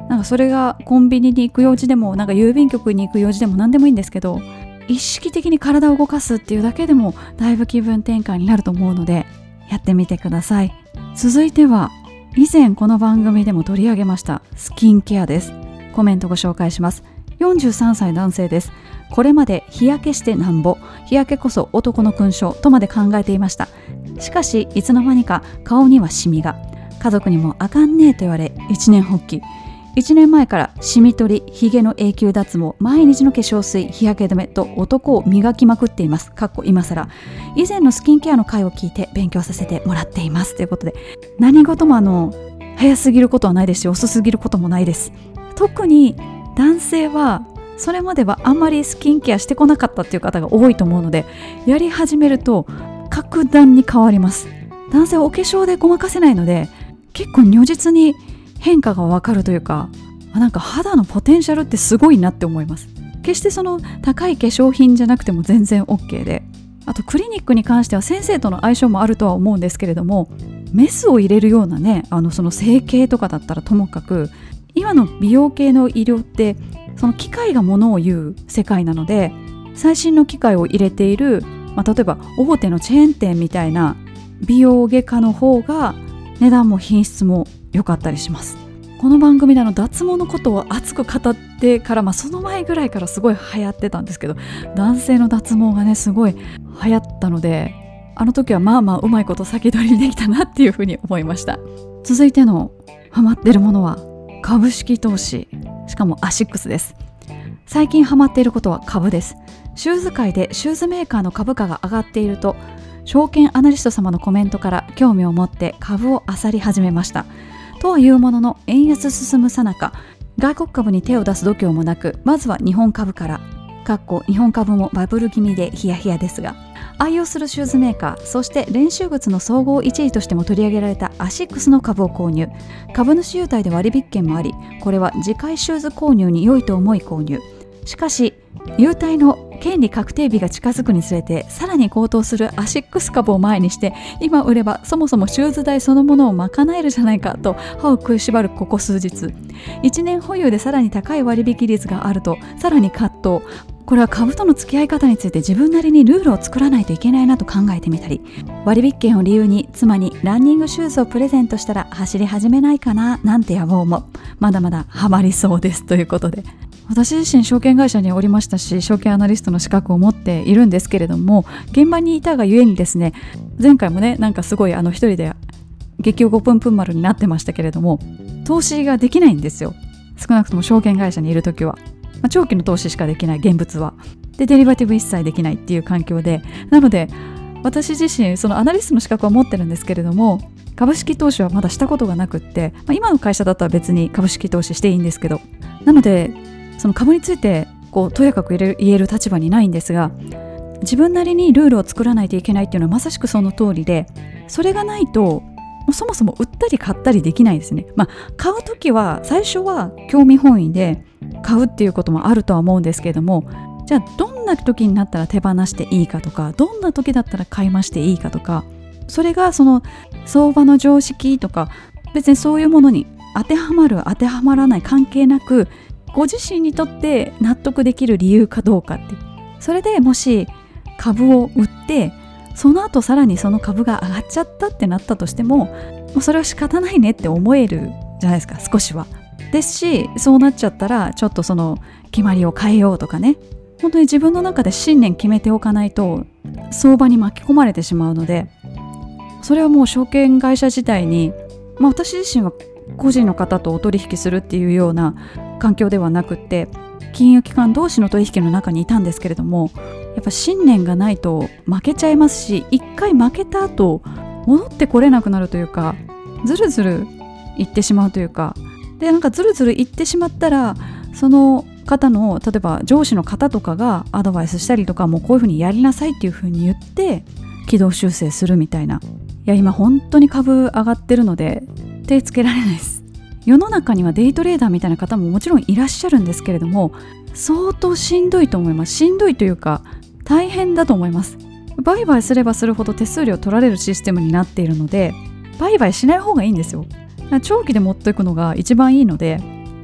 なんかそれがコンビニに行く用事でもなんか郵便局に行く用事でも何でもいいんですけど、意識的に体を動かすっていうだけでもだいぶ気分転換になると思うのでやってみてください。続いては以前この番組でも取り上げましたスキンケアです。コメントご紹介します。43歳男性です。これまで日焼けしてなんぼ、日焼けこそ男の勲章とまで考えていました。しかしいつの間にか顔にはシミが、家族にもあかんねえと言われ一年発起。1年前からシミ取り、ヒゲの永久脱毛、毎日の化粧水、日焼け止めと男を磨きまくっています。今更。以前のスキンケアの回を聞いて勉強させてもらっています。ということで、何事も早すぎることはないですし、遅すぎることもないです。特に男性はそれまではあんまりスキンケアしてこなかったっていう方が多いと思うので、やり始めると格段に変わります。男性はお化粧でごまかせないので、結構如実に変化がわかるというか、なんか肌のポテンシャルってすごいなって思います。決してその高い化粧品じゃなくても全然 OK で、あとクリニックに関しては先生との相性もあるとは思うんですけれども、メスを入れるようなね、その整形とかだったらともかく、今の美容系の医療ってその機械がものを言う世界なので、最新の機械を入れている、例えば大手のチェーン店みたいな美容外科の方が値段も品質も良かったりします。この番組で脱毛のことを熱く語ってから、その前ぐらいからすごい流行ってたんですけど、男性の脱毛がねすごい流行ったので、あの時はうまいこと先取りできたなっていうふうに思いました。続いてのハマってるものは株式投資、しかもアシックスです。最近ハマっていることは株です。シューズ界でシューズメーカーの株価が上がっていると、証券アナリスト様のコメントから興味を持って株を漁り始めました。とはいうものの、円安進むさなか、外国株に手を出す度胸もなく、まずは日本株から、日本株もバブル気味でヒヤヒヤですが、愛用するシューズメーカー、そして練習靴の総合1位としても取り上げられたアシックスの株を購入。株主優待で割引券もあり、これは次回シューズ購入に良いと思い購入。しかし優待の権利確定日が近づくにつれて、さらに高騰するアシックス株を前にして、今売ればそもそもシューズ代そのものを賄えるじゃないかと歯を食いしばるここ数日、1年保有でさらに高い割引率があるとさらに葛藤。これは株との付き合い方について自分なりにルールを作らないといけないなと考えてみたり、割引券を理由に妻にランニングシューズをプレゼントしたら走り始めないかななんて野望もまだまだハマりそうですということで、私自身証券会社におりましたし、証券アナリストの資格を持っているんですけれども、現場にいたがゆえにですね、前回もねなんかすごい一人で激お5分プン丸になってましたけれども、投資ができないんですよ。少なくとも証券会社にいるときは、長期の投資しかできない、現物はでデリバティブ一切できないっていう環境で、なので私自身そのアナリストの資格は持ってるんですけれども、株式投資はまだしたことがなくって、今の会社だったら別に株式投資していいんですけど、なのでその株についてとやかく言える立場にないんですが、自分なりにルールを作らないといけないっていうのはまさしくその通りで、それがないとそもそも売ったり買ったりできないですね。買うときは最初は興味本位で買うっていうこともあるとは思うんですけれども、じゃあどんな時になったら手放していいかとか、どんな時だったら買い増していいかとか、それがその相場の常識とか別にそういうものに当てはまる当てはまらない関係なく、ご自身にとって納得できる理由かどうかっていう、それでもし株を売ってその後さらにその株が上がっちゃったってなったとしても、もうそれは仕方ないねって思えるじゃないですか、少しは。ですし、そうなっちゃったらちょっとその決まりを変えようとかね、本当に自分の中で信念決めておかないと相場に巻き込まれてしまうので、それはもう証券会社自体に、私自身は個人の方とお取引するっていうような環境ではなくって、金融機関同士の取引の中にいたんですけれども、やっぱ信念がないと負けちゃいますし、一回負けた後戻ってこれなくなるというか、ずるずるいってしまうというかで、なんかずるずるいってしまったら、その方の例えば上司の方とかがアドバイスしたりとか、もうこういうふうにやりなさいっていうふうに言って軌道修正するみたいな。いや今本当に株上がってるので手つけられないです。世の中にはデイトレーダーみたいな方ももちろんいらっしゃるんですけれども、相当しんどいと思います。しんどいというか大変だと思います。売買すればするほど手数料取られるシステムになっているので、売買しない方がいいんですよ。長期で持っていくのが一番いいので、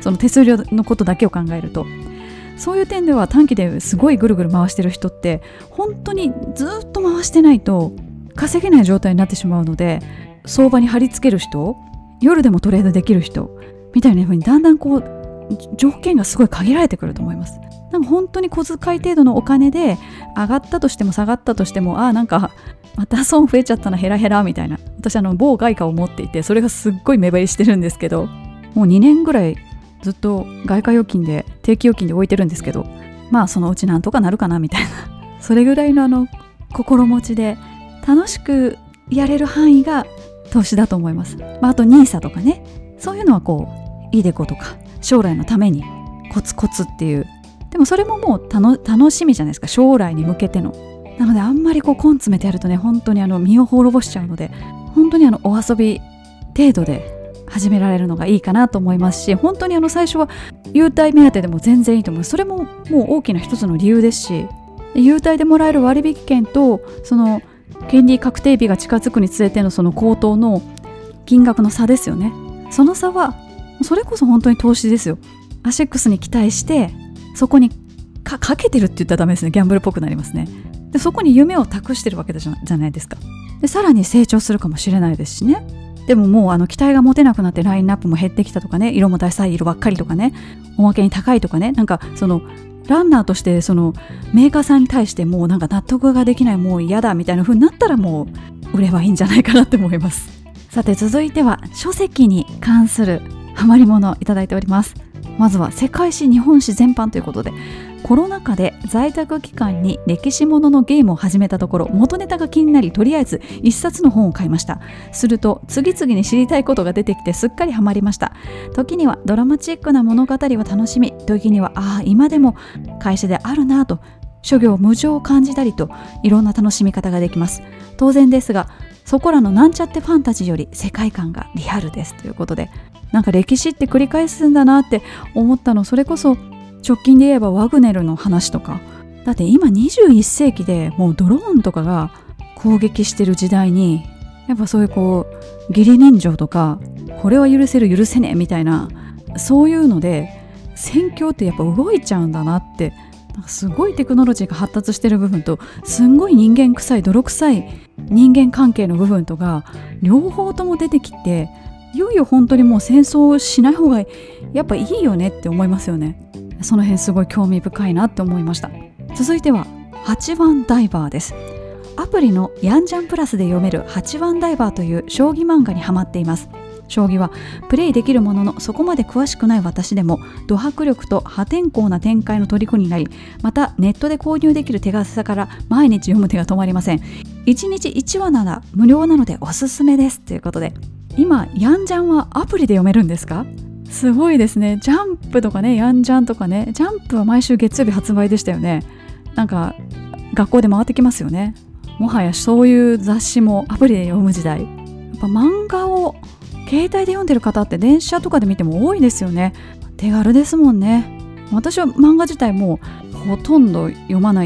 その手数料のことだけを考えると。そういう点では短期ですごいぐるぐる回してる人って本当にずっと回してないと稼げない状態になってしまうので、相場に張り付ける人、夜でもトレードできる人みたいな風にだんだんこう条件がすごい限られてくると思います。なんか本当に小遣い程度のお金で上がったとしても下がったとしても、なんかまた損増えちゃったなヘラヘラみたいな。私某外貨を持っていて、それがすっごい目張りしてるんですけど、もう2年ぐらいずっと外貨預金で定期預金で置いてるんですけど、そのうちなんとかなるかなみたいなそれぐらいの心持ちで楽しくやれる範囲が投資だと思います。あと NISA とかね、そういうのはこうiDeCoとか将来のためにコツコツっていう、でもそれももう楽しみじゃないですか、将来に向けての。なのであんまりこう根詰めてやるとね、本当に身を滅ぼしちゃうので、本当にお遊び程度で始められるのがいいかなと思いますし、本当に最初は優待目当てでも全然いいと思う。それももう大きな一つの理由ですし、優待でもらえる割引券とその権利確定日が近づくにつれてのその高騰の金額の差ですよね。その差はそれこそ本当に投資ですよ。アシックスに期待してそこにかけてるって言ったらダメですね。ギャンブルっぽくなりますね。でそこに夢を託してるわけじゃないですか。でさらに成長するかもしれないですしね。でももう期待が持てなくなってラインナップも減ってきたとかね、色もダサい色ばっかりとかね、おまけに高いとかね、なんかそのランナーとしてそのメーカーさんに対してもうなんか納得ができない、もう嫌だみたいな風になったらもう売ればいいんじゃないかなって思います。さて続いては書籍に関するハマりものをいただいております。まずは世界史、日本史全般ということで、コロナ禍で在宅期間に歴史もののゲームを始めたところ、元ネタが気になりとりあえず一冊の本を買いました。すると次々に知りたいことが出てきてすっかりハマりました。時にはドラマチックな物語を楽しみ、時には今でも会社であるなぁと諸行無常を感じたりと、いろんな楽しみ方ができます。当然ですがそこらのなんちゃってファンタジーより世界観がリアルですということで、なんか歴史って繰り返すんだなって思ったの、それこそ直近で言えばワグネルの話とか。だって今21世紀でもうドローンとかが攻撃してる時代に、やっぱそういうこう義理人情とか、これは許せる許せねえみたいな、そういうので戦況ってやっぱ動いちゃうんだなって。なんかすごいテクノロジーが発達してる部分と、すんごい人間臭い泥臭い人間関係の部分とが両方とも出てきて、いよいよ本当にもう戦争をしない方がやっぱいいよねって思いますよね。その辺すごい興味深いなって思いました。続いては8番ダイバーです。アプリのヤンジャンプラスで読める8番ダイバーという将棋漫画にハマっています。将棋はプレイできるもののそこまで詳しくない私でもド迫力と破天荒な展開の虜になり、またネットで購入できる手軽さから毎日読む手が止まりません。1日1話なら無料なのでおすすめですということで、今ヤンジャンはアプリで読めるんですか？すごいですね。ジャンプとかね、ヤンジャンとかね、ジャンプは毎週月曜日発売でしたよね。なんか学校で回ってきますよね。もはやそういう雑誌もアプリで読む時代。やっぱ漫画を携帯で読んでる方って電車とかで見ても多いですよね。手軽ですもんね。私は漫画自体もほとんど読めない、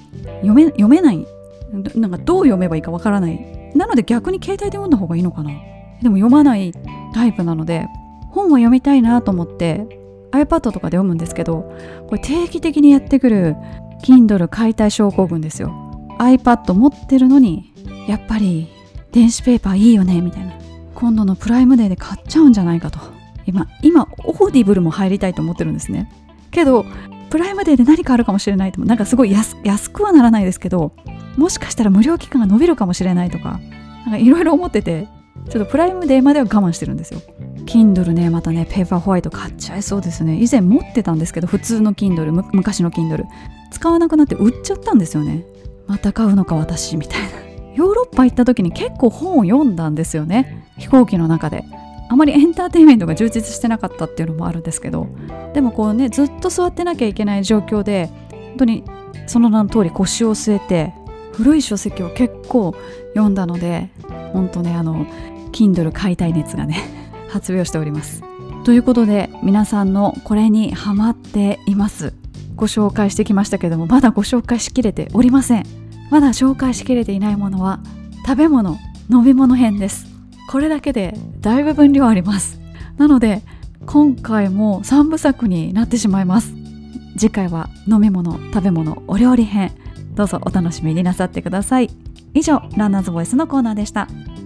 なんかどう読めばいいかわからない。なので逆に携帯で読んだ方がいいのかな。でも読まないタイプなので、本は読みたいなと思って iPad とかで読むんですけど、これ定期的にやってくる Kindle 解体症候群ですよ。 iPad 持ってるのにやっぱり電子ペーパーいいよねみたいな、今度のプライムデーで買っちゃうんじゃないかと。今オーディブルも入りたいと思ってるんですね。けどプライムデーで何かあるかもしれないと、なんかすごい安くはならないですけど、もしかしたら無料期間が延びるかもしれないとか、なんかいろいろ思ってて、ちょっとプライムデーまでは我慢してるんですよ。 Kindle ね、またねペーパーホワイト買っちゃいそうですね。以前持ってたんですけど、普通の Kindle、昔の Kindle 使わなくなって売っちゃったんですよね。また買うのか私みたいな。ヨーロッパ行った時に結構本を読んだんですよね、飛行機の中で。あまりエンターテインメントが充実してなかったっていうのもあるんですけど、でもこうね、ずっと座ってなきゃいけない状況で、本当にその名の通り腰を据えて古い書籍を結構読んだので、本当ねKindle 買いたい熱がね発病しております。ということで皆さんのこれにハマっています。ご紹介してきましたけども、まだご紹介しきれておりません。まだ紹介しきれていないものは食べ物、飲み物編です。これだけでだいぶ分量あります。なので今回も3部作になってしまいます。次回は飲み物、食べ物、お料理編、どうぞお楽しみになさってください。以上、ランナーズボイスのコーナーでした。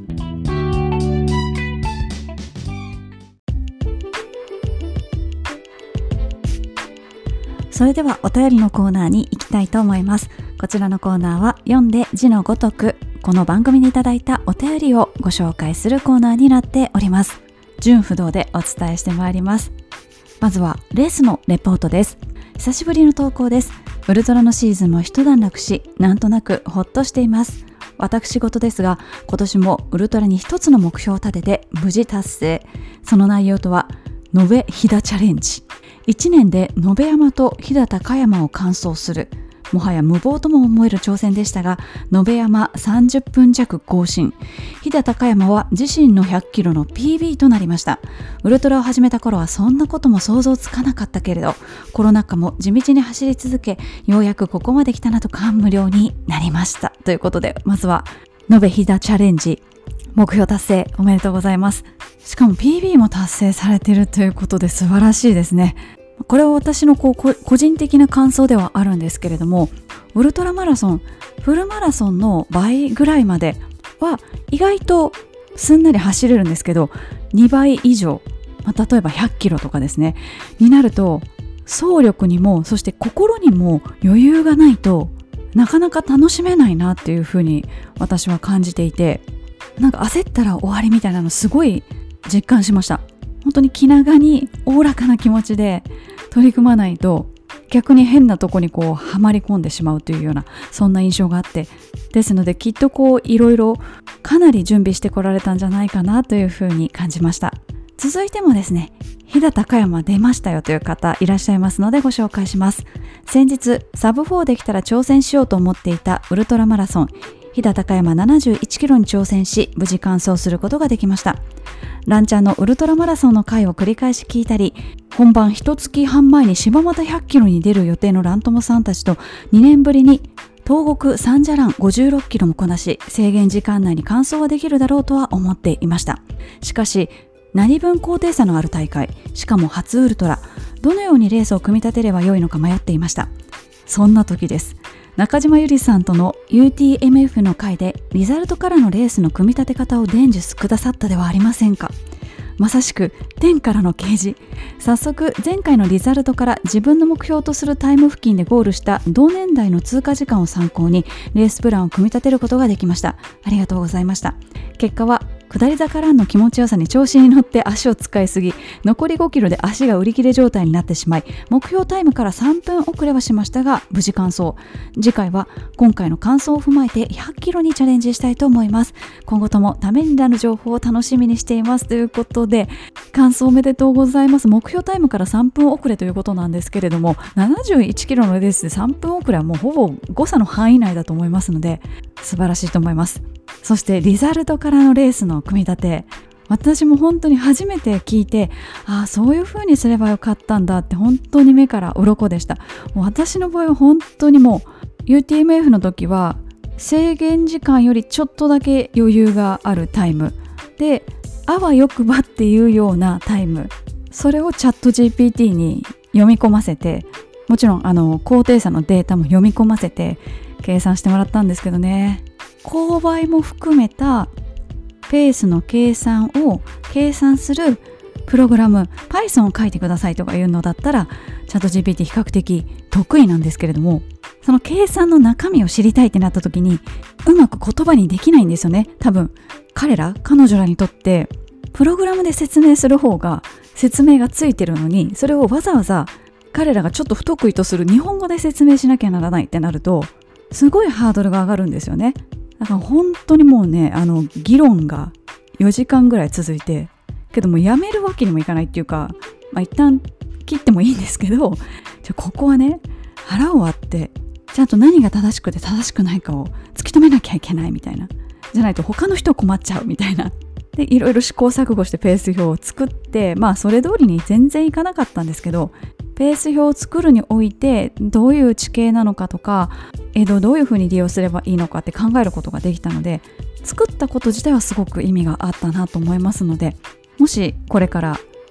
それではお便りのコーナーに行きたいと思います。こちらのコーナーは読んで字のごとく、この番組にいただいたお便りをご紹介するコーナーになっております。順不動でお伝えしてまいります。まずはレースのレポートです。久しぶりの投稿です。ウルトラのシーズンも一段落し、なんとなくほっとしています。私事ですが、今年もウルトラに一つの目標を立てて無事達成。その内容とは、延べ飛騨チャレンジ。1年で延山と飛騨高山を完走する。もはや無謀とも思える挑戦でしたが、延山30分弱更新。飛騨高山は自身の100キロの PB となりました。ウルトラを始めた頃はそんなことも想像つかなかったけれど、コロナ禍も地道に走り続け、ようやくここまで来たなと感無量になりました。ということで、まずは延べ飛騨チャレンジ、目標達成おめでとうございます。しかも PB も達成されているということで素晴らしいですね。これは私の個人的な感想ではあるんですけれども、ウルトラマラソン、フルマラソンの倍ぐらいまでは意外とすんなり走れるんですけど、2倍以上、例えば100キロとかですね、になると走力にもそして心にも余裕がないとなかなか楽しめないなっていうふうに私は感じていて、なんか焦ったら終わりみたいなのすごい実感しました。本当に気長におおらかな気持ちで取り組まないと逆に変なとこにはまり込んでしまうというような、そんな印象があって、ですのできっといろいろかなり準備してこられたんじゃないかなというふうに感じました。続いてもですね、飛騨高山出ましたよという方いらっしゃいますのでご紹介します。先日サブ4できたら挑戦しようと思っていたウルトラマラソン飛騨高山71キロに挑戦し、無事完走することができました。ランちゃんのウルトラマラソンの回を繰り返し聞いたり、本番1月半前に柴又100キロに出る予定のラン友さんたちと2年ぶりに東国三社ラン56キロもこなし、制限時間内に完走はできるだろうとは思っていました。しかし何分高低差のある大会、しかも初ウルトラ、どのようにレースを組み立てればよいのか迷っていました。そんな時です。中島ゆりさんとの UTMF の回でリザルトからのレースの組み立て方を伝授くださったではありませんか。まさしく天からの啓示。早速前回のリザルトから自分の目標とするタイム付近でゴールした同年代の通過時間を参考にレースプランを組み立てることができました。ありがとうございました。結果は下り坂ランの気持ちよさに調子に乗って足を使いすぎ、残り5キロで足が売り切れ状態になってしまい、目標タイムから3分遅れはしましたが無事完走。次回は今回の完走を踏まえて100キロにチャレンジしたいと思います。今後ともためになる情報を楽しみにしていますということで、完走おめでとうございます。目標タイムから3分遅れということなんですけれども、71キロのレースで3分遅れはもうほぼ誤差の範囲内だと思いますので、素晴らしいと思います。そしてリザルトからのレースの組み立て、私も本当に初めて聞いて、そういう風にすればよかったんだって本当に目から鱗でした。もう私の場合は本当にもう UTMF の時は制限時間よりちょっとだけ余裕があるタイムで、あわよくばっていうようなタイム、それをチャット GPT に読み込ませて、もちろん高低差のデータも読み込ませて計算してもらったんですけどね、勾配も含めたペースの計算を計算するプログラム Python を書いてくださいとかいうのだったらチャット GPT 比較的得意なんですけれども、その計算の中身を知りたいってなった時にうまく言葉にできないんですよね。多分彼女らにとってプログラムで説明する方が説明がついてるのに、それをわざわざ彼らがちょっと不得意とする日本語で説明しなきゃならないってなるとすごいハードルが上がるんですよね。だから本当にもうね、議論が4時間ぐらい続いて、けどもやめるわけにもいかないっていうか、一旦切ってもいいんですけど、ここはね、腹を割ってちゃんと何が正しくて正しくないかを突き止めなきゃいけないみたいな、じゃないと他の人困っちゃうみたいな。でいろいろ試行錯誤してペース表を作って、それ通りに全然いかなかったんですけど、ペース表を作るにおいてどういう地形なのかとか、どういうふうに利用すればいいのかって考えることができたので、作ったこと自体はすごく意味があったなと思いますので、もしこれから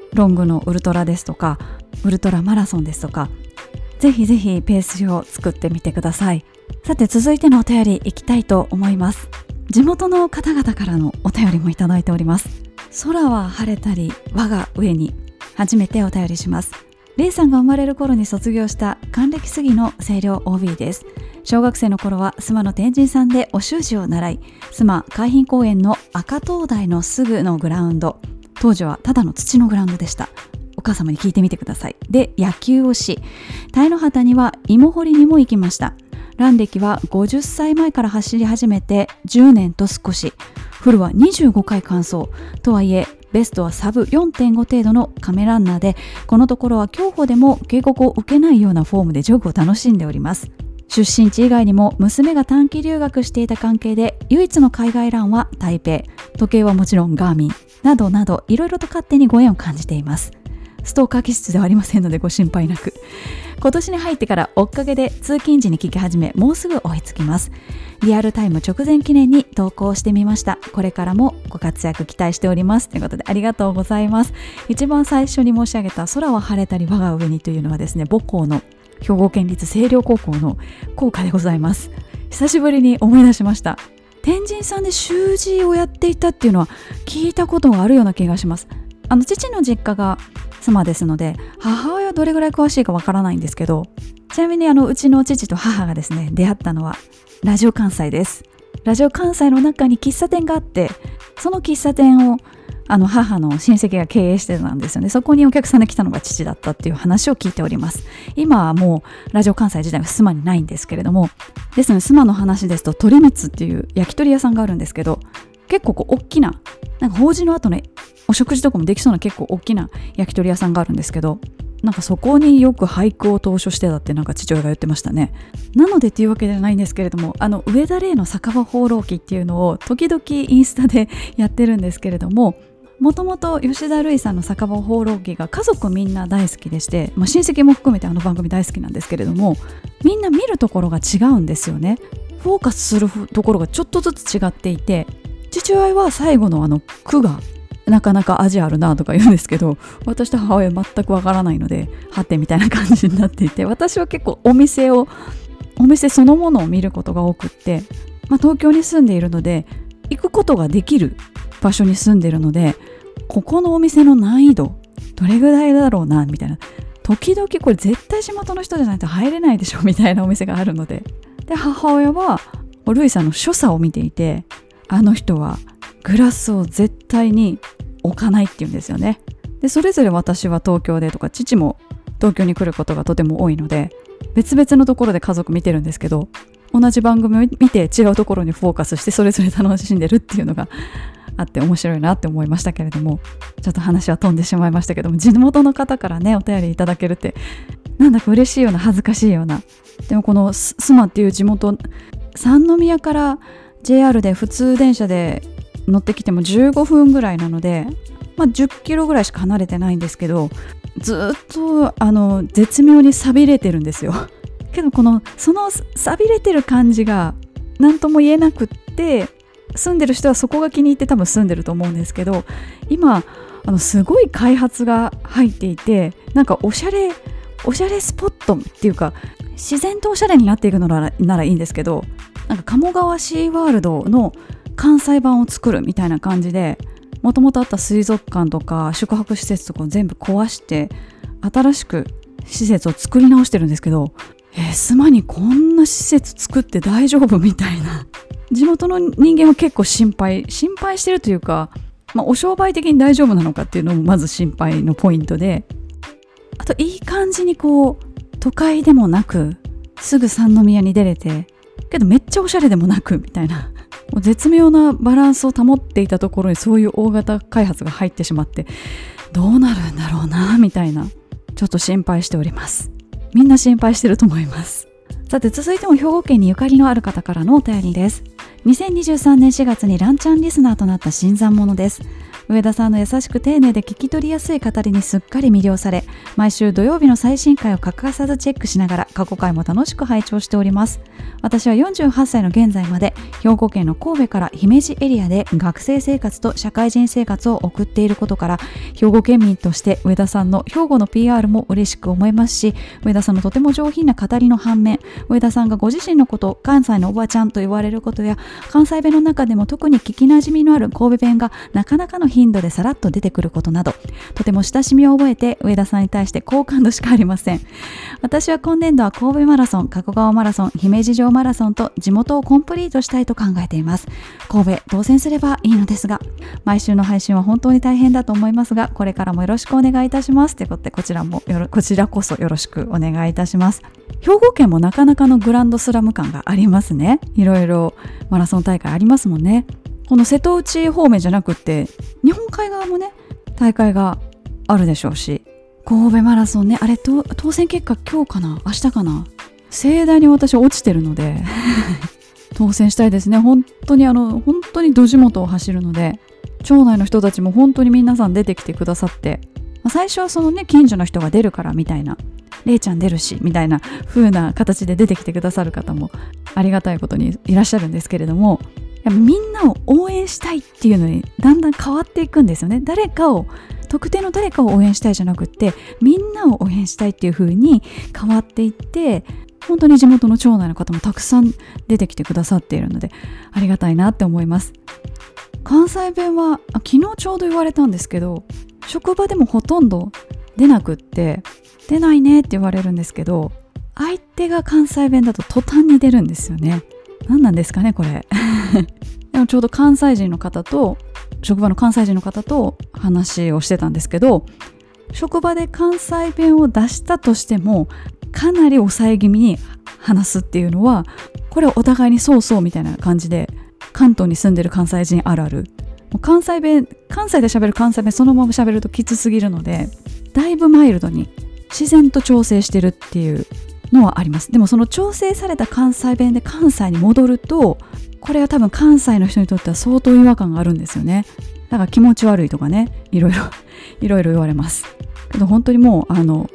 ロングのウルトラですとかウルトラマラソンですとか、ぜひぜひペース表を作ってみてください。さて続いてのお便りいきたいと思います。地元の方々からのお便りもいただいております。空は晴れたり我が上に、初めてお便りします。レイさんが生まれる頃に卒業した還暦過ぎの清涼 OB です。小学生の頃は須磨の天神さんでお習字を習い、須磨海浜公園の赤灯台のすぐのグラウンド、当時はただの土のグラウンドでした。お母様に聞いてみてください。で野球をし、鯛の畑には芋掘りにも行きました。ラン歴は50歳前から走り始めて10年と少し、フルは25回完走とはいえベストはサブ 4.5 程度のカメランナーで、このところは競歩でも警告を受けないようなフォームでジョグを楽しんでおります。出身地以外にも娘が短期留学していた関係で唯一の海外ランは台北、時計はもちろんガーミンなどなど、いろいろと勝手にご縁を感じています。ストーカー気質ではありませんのでご心配なく。今年に入ってから追っかけで通勤時に聞き始め、もうすぐ追いつきます。リアルタイム直前記念に投稿してみました。これからもご活躍期待しておりますということで、ありがとうございます。一番最初に申し上げた空は晴れたり我が上にというのはですね、母校の兵庫県立清涼高校の校歌でございます。久しぶりに思い出しました。天神さんで習字をやっていたっていうのは聞いたことがあるような気がします。父の実家が妻ですので、母親はどれぐらい詳しいかわからないんですけど、ちなみにうちの父と母がですね出会ったのはラジオ関西です。ラジオ関西の中に喫茶店があって、その喫茶店を母の親戚が経営してたんですよね。そこにお客さんで来たのが父だったっていう話を聞いております。今はもうラジオ関西自体は須磨にないんですけれども、ですので須磨の話ですと鳥光っていう焼き鳥屋さんがあるんですけど、結構大きな、なんか法事の後ねお食事とかもできそうな結構大きな焼き鳥屋さんがあるんですけど、なんかそこによく俳句を投書してたってなんか父親が言ってましたね。なのでっていうわけではないんですけれども、上田麗の酒場放浪記っていうのを時々インスタでやってるんですけれども、もともと吉田類さんの酒場放浪記が家族みんな大好きでして、親戚も含めて番組大好きなんですけれども、みんな見るところが違うんですよね。フォーカスするところがちょっとずつ違っていて、父親は最後の句がなかなか味あるなとか言うんですけど、私と母親全くわからないのではてみたいな感じになっていて、私は結構お店そのものを見ることが多くって、東京に住んでいるので行くことができる場所に住んでいるので、ここのお店の難易度どれぐらいだろうなみたいな、時々これ絶対地元の人じゃないと入れないでしょみたいなお店があるので、で母親はルイさんの所作を見ていて、あの人はグラスを絶対に置かないっていうんですよね。でそれぞれ私は東京でとか、父も東京に来ることがとても多いので、別々のところで家族見てるんですけど、同じ番組を見て違うところにフォーカスしてそれぞれ楽しんでるっていうのがあって面白いなって思いましたけれども、ちょっと話は飛んでしまいましたけども、地元の方からねお便りいただけるってなんだか嬉しいような恥ずかしいような。でもこの須磨っていう地元、三宮から JR で普通電車で乗ってきても15分ぐらいなので、10キロぐらいしか離れてないんですけど、ずっと絶妙に寂れてるんですよ。けどその寂れてる感じが何とも言えなくって、住んでる人はそこが気に入って多分住んでると思うんですけど、今すごい開発が入っていて、なんかおしゃれスポットっていうか、自然とおしゃれになっていくのならいいんですけど、なんか鴨川シーワールドの関西版を作るみたいな感じで、もともとあった水族館とか宿泊施設とかを全部壊して新しく施設を作り直してるんですけど、須磨にこんな施設作って大丈夫みたいな、地元の人間は結構心配してるというか、お商売的に大丈夫なのかっていうのもまず心配のポイントで、あといい感じに都会でもなくすぐ三宮に出れて、けどめっちゃおしゃれでもなくみたいな、もう絶妙なバランスを保っていたところにそういう大型開発が入ってしまって、どうなるんだろうなみたいな、ちょっと心配しております。みんな心配してると思います。さて続いても兵庫県にゆかりのある方からのお便りです。 2023年4月にランチャンリスナーとなった新参者です。上田さんの優しく丁寧で聞き取りやすい語りにすっかり魅了され、毎週土曜日の最新回を欠かさずチェックしながら過去回も楽しく拝聴しております。私は48歳の現在まで兵庫県の神戸から姫路エリアで学生生活と社会人生活を送っていることから、兵庫県民として上田さんの兵庫の PR も嬉しく思いますし、上田さんのとても上品な語りの反面、上田さんがご自身のことを関西のおばちゃんと言われることや、関西弁の中でも特に聞きなじみのある神戸弁がなかなかの頻度でさらっと出てくることなど、とても親しみを覚えて上田さんに対して好感度しかありません。私は今年度は神戸マラソン、加古川マラソン、姫路城マラソンと地元をコンプリートしたいと考えています。神戸当選すればいいのですが、毎週の配信は本当に大変だと思いますが、これからもよろしくお願いいたしますということで、こちらこそよろしくお願いいたします。兵庫県もなかなかのグランドスラム感がありますね。いろいろマラソン大会ありますもんね。この瀬戸内方面じゃなくって日本海側もね大会があるでしょうし、神戸マラソンね、あれ当選結果今日かな明日かな、盛大に私落ちてるので当選したいですね。本当にど地元を走るので、町内の人たちも本当に皆さん出てきてくださって、最初はそのね近所の人が出るからみたいな、れいちゃん出るしみたいな風な形で出てきてくださる方もありがたいことにいらっしゃるんですけれども、みんなを応援したいっていうのにだんだん変わっていくんですよね。特定の誰かを応援したいじゃなくって、みんなを応援したいっていう風に変わっていって、本当に地元の町内の方もたくさん出てきてくださっているのでありがたいなって思います。関西弁は昨日ちょうど言われたんですけど、職場でもほとんど出なくって、出ないねって言われるんですけど、相手が関西弁だと途端に出るんですよね。何なんですかねこれでもちょうど職場の関西人の方と話をしてたんですけど、職場で関西弁を出したとしてもかなり抑え気味に話すっていうのは、これはお互いにそうそうみたいな感じで、関東に住んでる関西人あるある。関西で喋る関西弁そのまま喋るときつすぎるので、だいぶマイルドに自然と調整してるっていうのはあります。でもその調整された関西弁で関西に戻ると、これは多分関西の人にとっては相当違和感があるんですよね。だから気持ち悪いとかね、いろいろ言われますけど、本当にもう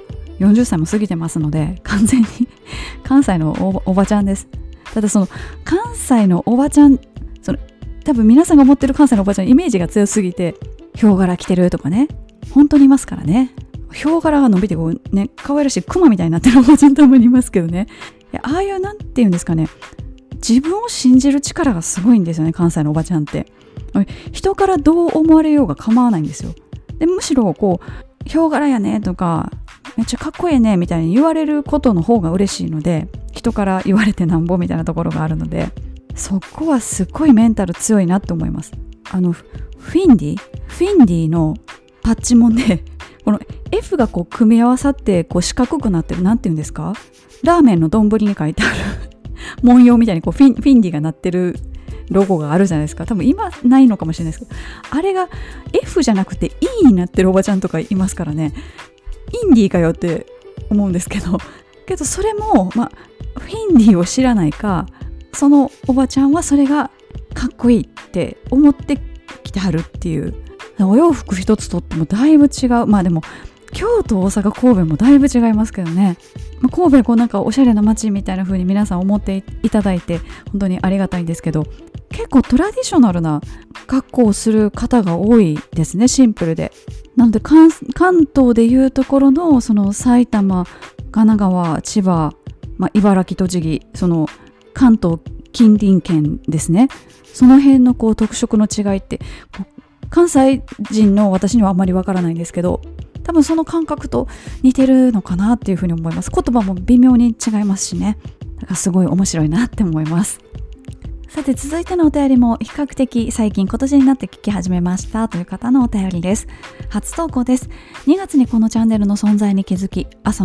40歳も過ぎてますので、完全に関西の おばちゃんです。ただその関西のおばちゃん、多分皆さんが思ってる関西のおばちゃんイメージが強すぎて、ヒョウ柄着てるとかね、本当にいますからね。ヒョウ柄が伸びて可愛らしいクマみたいになってるおばちゃんたまにいますけどね。ああいうなんていうんですかね、自分を信じる力がすごいんですよね、関西のおばちゃんって。人からどう思われようが構わないんですよ。でむしろヒョウ柄やねとかめっちゃかっこいいねみたいに言われることの方が嬉しいので、人から言われてなんぼみたいなところがあるので、そこはすっごいメンタル強いなって思います。フィンディのパッチもね、この F が組み合わさって四角くなってる、なんていうんですか、ラーメンの丼に書いてある文様みたいにフィンディがなってるロゴがあるじゃないですか。多分今ないのかもしれないですけど、あれが F じゃなくて E になってるおばちゃんとかいますからね、インディーかよって思うんですけどそれもフィンディを知らないか、そのおばちゃんはそれがかっこいいって思ってきてはるっていう。お洋服一つとってもだいぶ違う。でも京都、大阪、神戸もだいぶ違いますけどね。神戸なんかおしゃれな街みたいな風に皆さん思っていただいて本当にありがたいんですけど、結構トラディショナルな格好をする方が多いですね、シンプルで。なので関東でいうところのその埼玉、神奈川、千葉、茨城、栃木、その関東近隣県ですね。その辺の特色の違いって関西人の私にはあんまりわからないんですけど、多分その感覚と似てるのかなっていうふうに思います。言葉も微妙に違いますしね。だからすごい面白いなって思います。さて続いてのお便りも比較的最近今年になって聞き始めましたという方のお便りです。初投稿です。2月にこのチャンネルの存在に気づき、朝の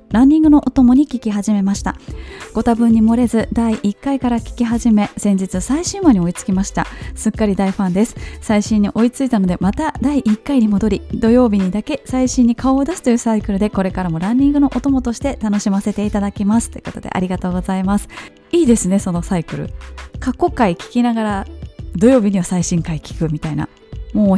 ランニングのお供に聞き始めました。ご多分に漏れず第1回から聞き始め、先日最新話に追いつきました。すっかり大ファンです。最新に追いついたのでまた第1回に戻り、土曜日にだけ最新に顔を出すというサイクルで、これからもランニングのお供として楽しませていただきます。ということでありがとうございます。いいですね、そのサイクル。過去回聞きながら土曜日には最新回聞くみたいな。もう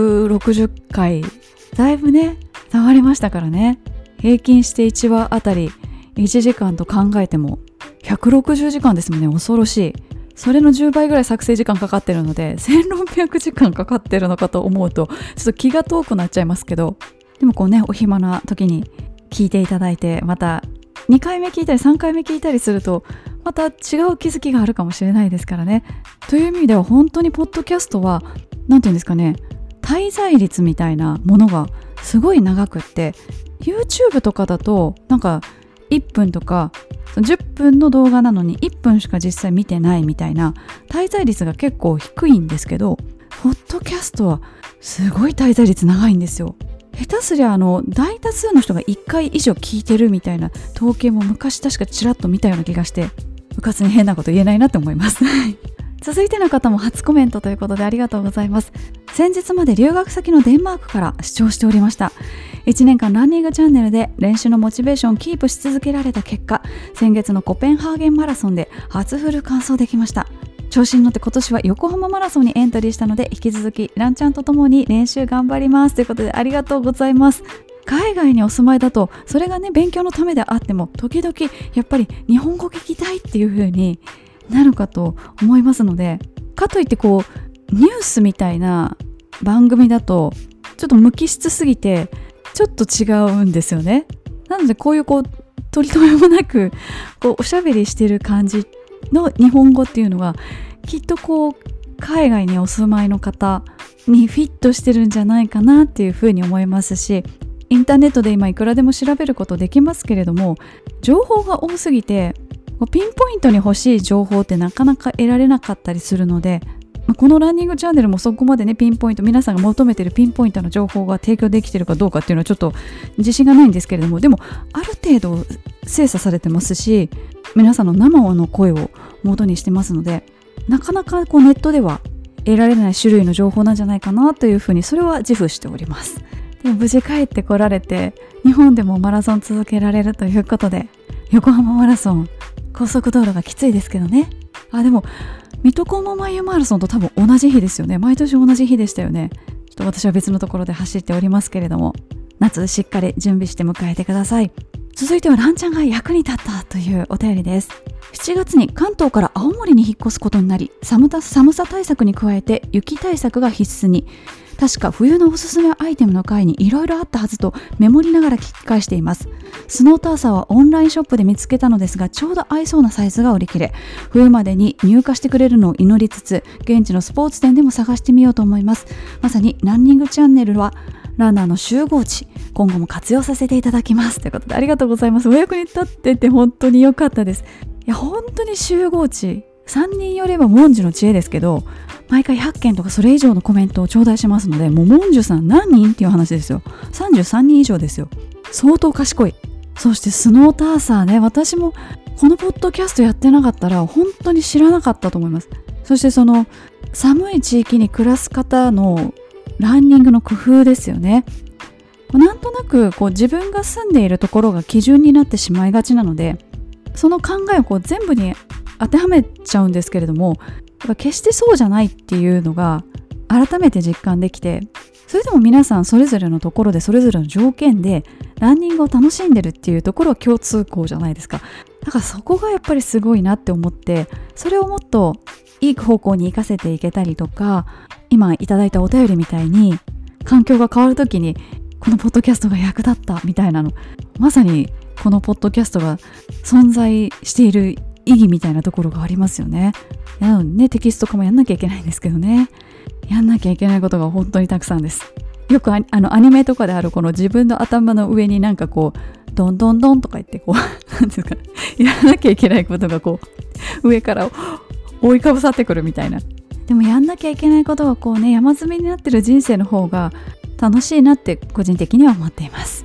160回だいぶね触りましたからね。平均して1話あたり1時間と考えても160時間ですもんね。恐ろしい。それの10倍ぐらい作成時間かかってるので1600時間かかってるのかと思うとちょっと気が遠くなっちゃいますけど、でもこうね、お暇な時に聞いていただいて、また2回目聞いたり3回目聞いたりするとまた違う気づきがあるかもしれないですからね。という意味では本当にポッドキャストはなんていうんですかね、滞在率みたいなものがすごい長くって、 YouTube とかだとなんか1分とか10分の動画なのに1分しか実際見てないみたいな滞在率が結構低いんですけど、ポッドキャストはすごい滞在率長いんですよ。下手すりゃ大多数の人が1回以上聞いてるみたいな統計も昔確かちらっと見たような気がして、うかつに変なこと言えないなって思います続いての方も初コメントということでありがとうございます。先日まで留学先のデンマークから視聴しておりました。1年間ランニングチャンネルで練習のモチベーションをキープし続けられた結果、先月のコペンハーゲンマラソンで初フル完走できました。調子に乗って今年は横浜マラソンにエントリーしたので、引き続きランちゃんとともに練習頑張りますということでありがとうございます。海外にお住まいだとそれがね勉強のためであっても時々やっぱり日本語聞きたいっていう風になるかと思いますので、かといってこうニュースみたいな番組だとちょっと無機質すぎてちょっと違うんですよね。なのでこういう取り留めもなくおしゃべりしてる感じの日本語っていうのはきっと海外にお住まいの方にフィットしてるんじゃないかなっていうふうに思いますし、インターネットで今いくらでも調べることできますけれども、情報が多すぎてピンポイントに欲しい情報ってなかなか得られなかったりするので、このランニングチャンネルもそこまでねピンポイント、皆さんが求めているピンポイントの情報が提供できているかどうかっていうのはちょっと自信がないんですけれども、でもある程度精査されてますし、皆さんの生の声を元にしてますので、なかなかネットでは得られない種類の情報なんじゃないかなというふうにそれは自負しております。でも無事帰ってこられて日本でもマラソン続けられるということで、横浜マラソン高速道路がきついですけどね。でも水戸黄門眉マラソンと多分同じ日ですよね。毎年同じ日でしたよね。ちょっと私は別のところで走っておりますけれども、夏しっかり準備して迎えてください。続いてはランちゃんが役に立ったというお便りです。7月に関東から青森に引っ越すことになり、寒さ対策に加えて雪対策が必須に。確か冬のおすすめアイテムの回にいろいろあったはずとメモりながら聞き返しています。スノーターサーはオンラインショップで見つけたのですが、ちょうど合いそうなサイズが売り切れ、冬までに入荷してくれるのを祈りつつ、現地のスポーツ店でも探してみようと思います。まさにランニングチャンネルはランナーの集合地、今後も活用させていただきますということでありがとうございます。お役に立ってて本当に良かったです。いや本当に集合地、3人よれば文殊の知恵ですけど、毎回100件とかそれ以上のコメントを頂戴しますので、もう文殊さん何人っていう話ですよ。33人以上ですよ。相当賢い。そしてスノーターサーね、私もこのポッドキャストやってなかったら本当に知らなかったと思います。そしてその寒い地域に暮らす方のランニングの工夫ですよね。なんとなく自分が住んでいるところが基準になってしまいがちなので、その考えを全部に当てはめちゃうんですけれども、決してそうじゃないっていうのが改めて実感できて、それでも皆さんそれぞれのところでそれぞれの条件でランニングを楽しんでるっていうところは共通項じゃないですか。だからそこがやっぱりすごいなって思って、それをもっといい方向に生かせていけたりとか、今いただいたお便りみたいに環境が変わるときにこのポッドキャストが役立ったみたいなの、まさにこのポッドキャストが存在している意義みたいなところがありますよね。なのでね、テキスト化もやんなきゃいけないんですけどね、やんなきゃいけないことが本当にたくさんです。よくアニメとかであるこの自分の頭の上になんかドンドンドンとか言ってなんですか、やらなきゃいけないことが上から覆いかぶさってくるみたいな。でもやんなきゃいけないことが山積みになってる人生の方が楽しいなって個人的には思っています。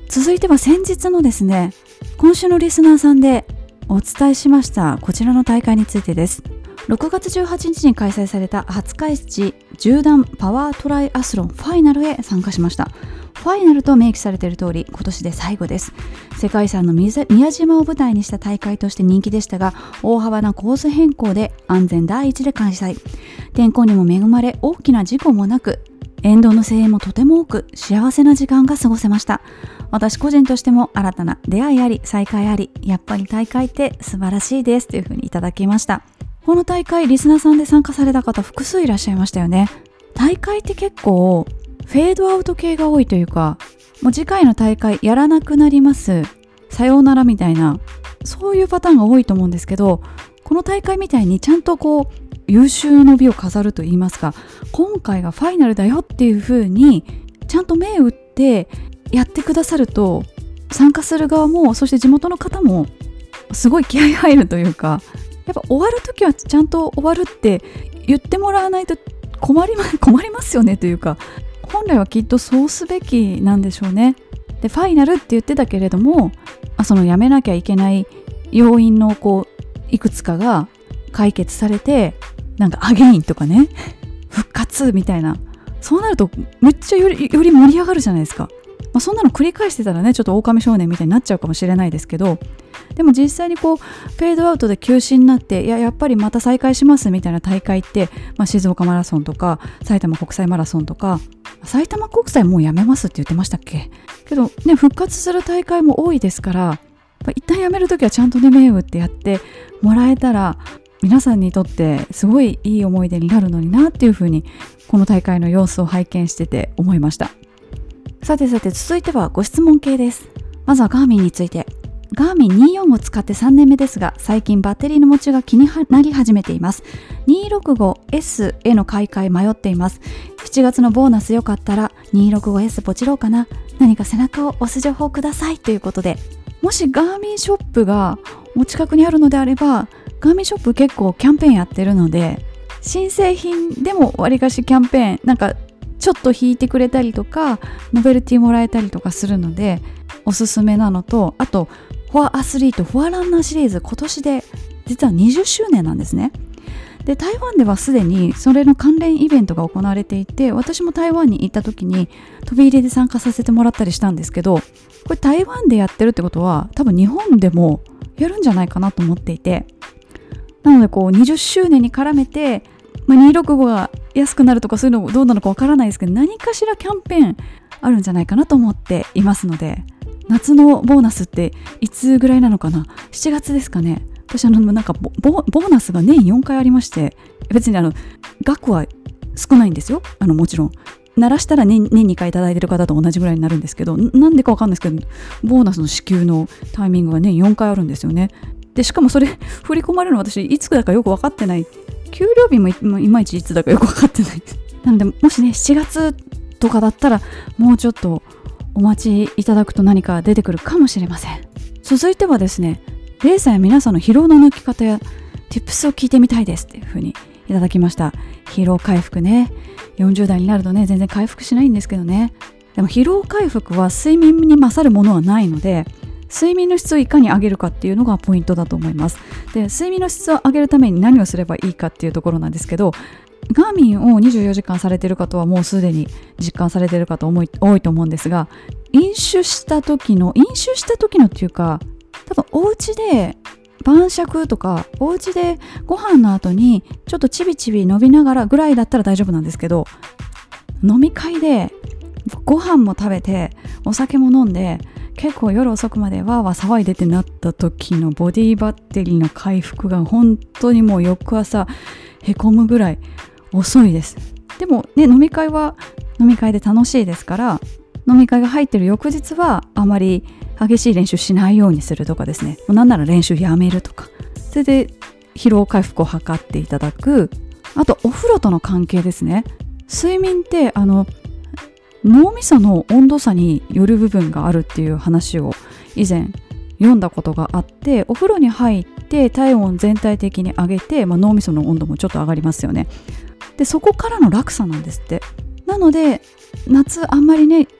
続いては先日のですね、今週のリスナーさんでお伝えしましたこちらの大会についてです。6月18日に開催された廿日市縦断パワートライアスロンファイナルへ参加しました。ファイナルと明記されている通り、今年で最後です。世界遺産の宮島を舞台にした大会として人気でしたが、大幅なコース変更で安全第一で開催。天候にも恵まれ、大きな事故もなく、沿道の声援もとても多く、幸せな時間が過ごせました。私個人としても新たな出会いあり、再会あり、やっぱり大会って素晴らしいですというふうにいただきました。この大会、リスナーさんで参加された方複数いらっしゃいましたよね。大会って結構フェードアウト系が多いというか、もう次回の大会やらなくなります、さようならみたいな、そういうパターンが多いと思うんですけど、この大会みたいにちゃんとこう優秀の美を飾ると言いますか、今回がファイナルだよっていう風にちゃんと銘打ってやってくださると、参加する側もそして地元の方もすごい気合い入るというか、やっぱ終わるときはちゃんと終わるって言ってもらわないと困りますよねというか、本来はきっとそうすべきなんでしょうね。でファイナルって言ってたけれども、そのやめなきゃいけない要因のいくつかが解決されて、なんかアゲインとかね、復活みたいな、そうなるとめっちゃより盛り上がるじゃないですか。そんなの繰り返してたらね、ちょっと狼少年みたいになっちゃうかもしれないですけど、でも実際にフェードアウトで休止になって、やっぱりまた再開しますみたいな大会って、静岡マラソンとか埼玉国際マラソンとか、埼玉国際もうやめますって言ってましたっけけどね、復活する大会も多いですから、一旦やめるときはちゃんとね、銘打ってやってもらえたら、皆さんにとってすごいいい思い出になるのになっていうふうに、この大会の様子を拝見してて思いました。さて続いてはご質問系です。まずはガーミンについて。ガーミン24を使って3年目ですが、最近バッテリーの持ちが気になり始めています。265S への買い替え迷っています。7月のボーナスよかったら 265S ポチろうかな。何か背中を押す情報くださいということで、もしガーミンショップがお近くにあるのであれば、ガーミンショップ結構キャンペーンやってるので、新製品でもわりかしキャンペーン、なんかちょっと引いてくれたりとか、ノベルティもらえたりとかするのでおすすめなのと、あとフォアアスリート、フォアランナーシリーズ、今年で実は20周年なんですね。で台湾ではすでにそれの関連イベントが行われていて、私も台湾に行った時に飛び入りで参加させてもらったりしたんですけど、これ台湾でやってるってことは多分日本でもやるんじゃないかなと思っていて、なので20周年に絡めて、265が安くなるとかそういうのどうなのかわからないですけど、何かしらキャンペーンあるんじゃないかなと思っていますので、夏のボーナスっていつぐらいなのかな、7月ですかね。私なんかボーナスが年4回ありまして、別に額は少ないんですよ。もちろん鳴らしたら年2回いただいてる方と同じぐらいになるんですけど、なんでかわかんないですけど、ボーナスの支給のタイミングが年4回あるんですよね。でしかもそれ振り込まれるの私いつだかよく分かってない、給料日もいまいちいつだかよく分かってないなので、もしね7月とかだったらもうちょっとお待ちいただくと何か出てくるかもしれません。続いてはですね、レーサーや皆さんの疲労の抜き方や Tips を聞いてみたいですっていう風にいただきました。疲労回復ね、40代になるとね全然回復しないんですけどね。でも疲労回復は睡眠に勝るものはないので、睡眠の質をいかに上げるかっていうのがポイントだと思います。で睡眠の質を上げるために何をすればいいかっていうところなんですけど、ガーミンを24時間されている方はもうすでに実感されている方多いと思うんですが、飲酒した時のっていうか、多分お家で晩酌とかお家でご飯の後にちょっとちびちび飲みながらぐらいだったら大丈夫なんですけど、飲み会でご飯も食べてお酒も飲んで結構夜遅くまでわーわー騒いでってなった時のボディバッテリーの回復が本当にもう翌朝へこむぐらい遅いです。でもね、飲み会は飲み会で楽しいですから、飲み会が入ってる翌日はあまり激しい練習しないようにするとかですね、なんなら練習やめるとか、それで疲労回復を図っていただく。あとお風呂との関係ですね。睡眠って脳みその温度差による部分があるっていう話を以前読んだことがあって、お風呂に入って体温全体的に上げて、脳みその温度もちょっと上がりますよね。でそこからの落差なんですって。なので夏あんまりねお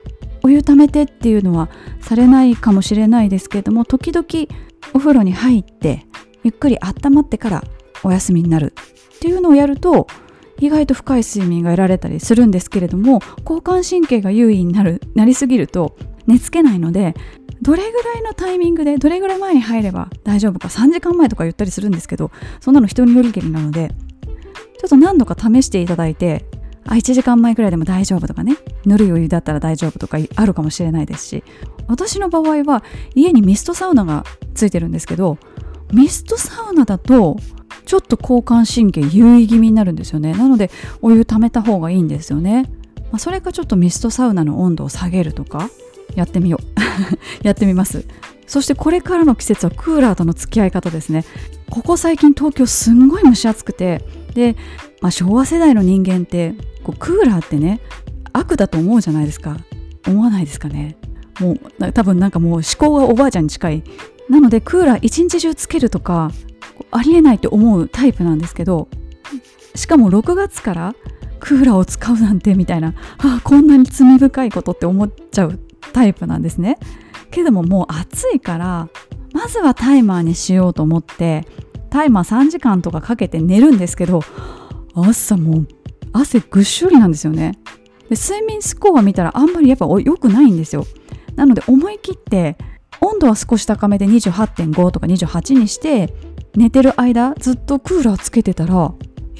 お湯溜めてっていうのはされないかもしれないですけれども、時々お風呂に入ってゆっくり温まってからお休みになるっていうのをやると意外と深い睡眠が得られたりするんですけれども、交感神経が優位になりすぎると寝つけないので、どれぐらいのタイミングでどれぐらい前に入れば大丈夫か、3時間前とか言ったりするんですけど、そんなの人によりけりなので、ちょっと何度か試していただいて、1時間前くらいでも大丈夫とかね、ぬるいお湯だったら大丈夫とかあるかもしれないですし、私の場合は家にミストサウナがついてるんですけど、ミストサウナだとちょっと交感神経優位気味になるんですよね。なのでお湯溜めた方がいいんですよね。それかちょっとミストサウナの温度を下げるとかやってみようやってみます。そしてこれからの季節はクーラーとの付き合い方ですね。ここ最近東京すんごい蒸し暑くて、で、昭和世代の人間ってクーラーってね悪だと思うじゃないですか。思わないですかね。もう多分なんかもう思考がおばあちゃんに近い。なのでクーラー一日中つけるとかありえないって思うタイプなんですけど、しかも6月からクーラーを使うなんてみたいな、こんなに罪深いことって思っちゃうタイプなんですね。けどももう暑いからまずはタイマーにしようと思ってタイマー3時間とかかけて寝るんですけど、朝もう汗ぐっしょりなんですよね。で睡眠スコア見たらあんまりやっぱ良くないんですよ。なので思い切って温度は少し高めで 28.5 とか28にして寝てる間ずっとクーラーつけてたら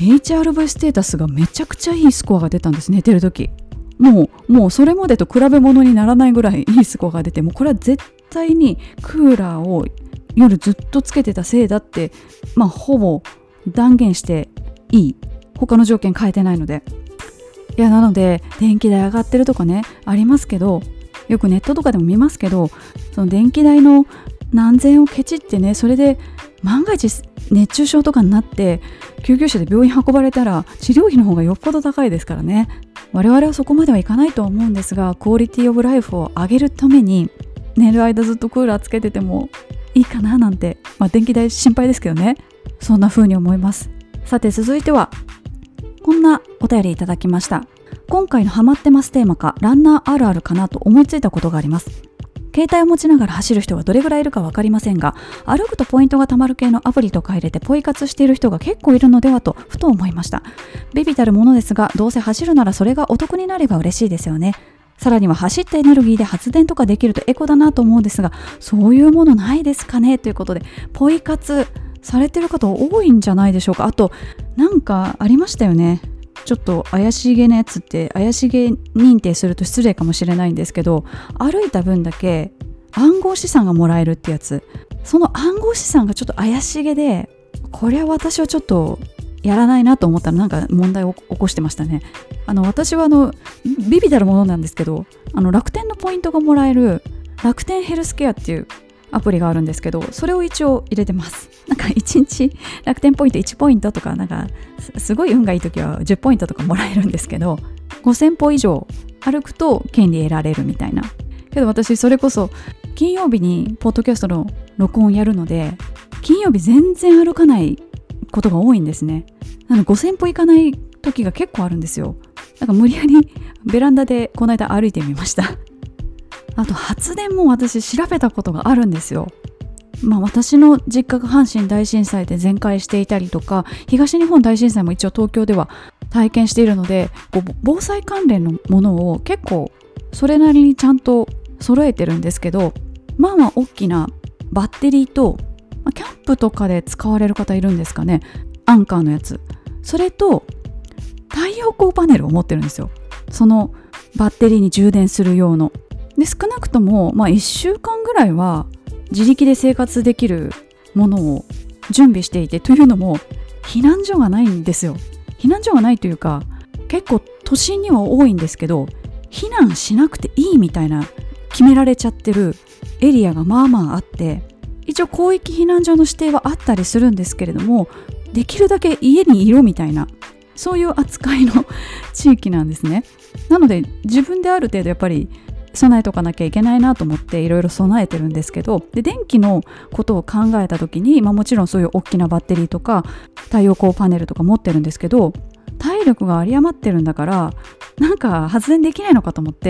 HRV ステータスがめちゃくちゃいいスコアが出たんです。寝てる時もうそれまでと比べ物にならないぐらいいいスコアが出て、もうこれは絶対にクーラーを夜ずっとつけてたせいだってほぼ断言していい。他の条件変えてないので。いやなので電気代上がってるとかねありますけど、よくネットとかでも見ますけど、その電気代の何千円をケチってね、それで万が一熱中症とかになって救急車で病院運ばれたら治療費の方がよっぽど高いですからね。我々はそこまではいかないと思うんですが、クオリティオブライフを上げるために寝る間ずっとクーラーつけててもいいかななんて、電気代心配ですけどね、そんな風に思います。さて続いてはこんなお便りいただきました。今回のハマってますテーマかランナーあるあるかなと思いついたことがあります。携帯を持ちながら走る人がどれぐらいいるか分かりませんが、歩くとポイントが貯まる系のアプリとか入れてポイ活している人が結構いるのではとふと思いました。微々たるものですが、どうせ走るならそれがお得になれば嬉しいですよね。さらには走ったエネルギーで発電とかできるとエコだなと思うんですが、そういうものないですかねということで、ポイ活されてる方多いんじゃないでしょうか。あとなんかありましたよね。ちょっと怪しげなやつって、怪しげ認定すると失礼かもしれないんですけど、歩いた分だけ暗号資産がもらえるってやつ、その暗号資産がちょっと怪しげで、これは私はちょっとやらないなと思ったらなんか問題を起こしてましたね。私は微々たるものなんですけど、楽天のポイントがもらえる楽天ヘルスケアっていうアプリがあるんですけど、それを一応入れてます。なんか1日楽天ポイント1ポイントとか、なんかすごい運がいい時は10ポイントとかもらえるんですけど、5000歩以上歩くと権利得られるみたいな。けど私それこそ金曜日にポッドキャストの録音やるので、金曜日全然歩かないことが多いんですね。5000歩行かない時が結構あるんですよ。なんか無理やりベランダでこの間歩いてみました。あと発電も私調べたことがあるんですよ。私の実家が阪神大震災で全壊していたりとか、東日本大震災も一応東京では体験しているので、防災関連のものを結構それなりにちゃんと揃えてるんですけど、大きなバッテリーと、キャンプとかで使われる方いるんですかね、アンカーのやつ、それと太陽光パネルを持ってるんですよ。そのバッテリーに充電する用ので、少なくとも1週間ぐらいは自力で生活できるものを準備していて、というのも避難所がないんですよ。避難所がないというか、結構都心には多いんですけど、避難しなくていいみたいな決められちゃってるエリアがあって、一応広域避難所の指定はあったりするんですけれども、できるだけ家にいろみたいな、そういう扱いの地域なんですね。なので自分である程度やっぱり備えとかなきゃいけないなと思っていろいろ備えてるんですけど、で電気のことを考えた時に、もちろんそういう大きなバッテリーとか太陽光パネルとか持ってるんですけど、体力が有り余ってるんだからなんか発電できないのかと思って、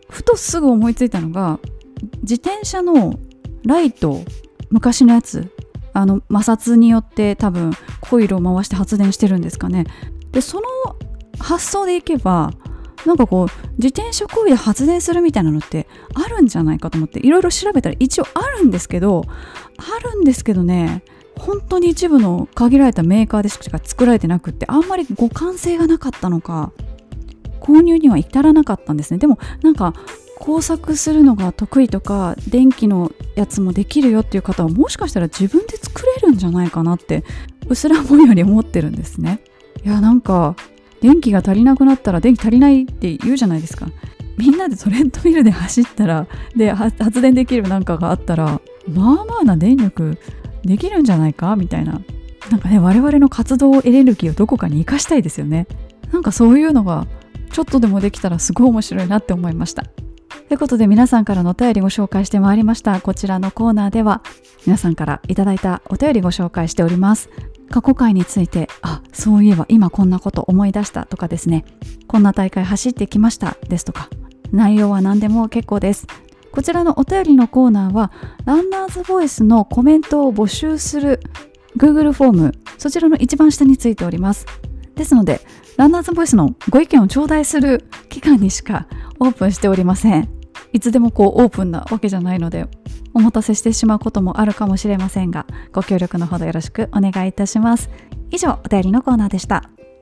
ふとすぐ思いついたのが、自転車のライト、昔のやつ、摩擦によって多分コイルを回して発電してるんですかね。でその発想でいけば、なんかこう自転車コイルで発電するみたいなのってあるんじゃないかと思っていろいろ調べたら、一応あるんですけどね、本当に一部の限られたメーカーでしか作られてなくって、あんまり互換性がなかったのか購入には至らなかったんですね。でもなんか工作するのが得意とか電気のやつもできるよっていう方は、もしかしたら自分で作れるんじゃないかなってうすらぼんやり思ってるんですね。いや、なんか電気が足りなくなったら電気足りないって言うじゃないですか。みんなでトレッドミルで走ったら、で発電できるなんかがあったら、まあまあな電力できるんじゃないかみたいな。なんかね、我々の活動エネルギーをどこかに生かしたいですよね。なんかそういうのがちょっとでもできたらすごい面白いなって思いました。ということで、皆さんからのお便りご紹介してまいりました。こちらのコーナーでは皆さんからいただいたお便りご紹介しております。過去回について、そういえば今こんなこと思い出したとかですね、こんな大会走ってきましたですとか、内容は何でも結構です。こちらのお便りのコーナーはランナーズボイスのコメントを募集する Google フォーム、そちらの一番下についております。ですので、ランナーズボイスのご意見を頂戴する期間にしかオープンしておりません。いつでもオープンなわけじゃないので、お待たせしてしまうこともあるかもしれませんが、ご協力のほどよろしくお願いいたします。以上、お便りのコーナーでした。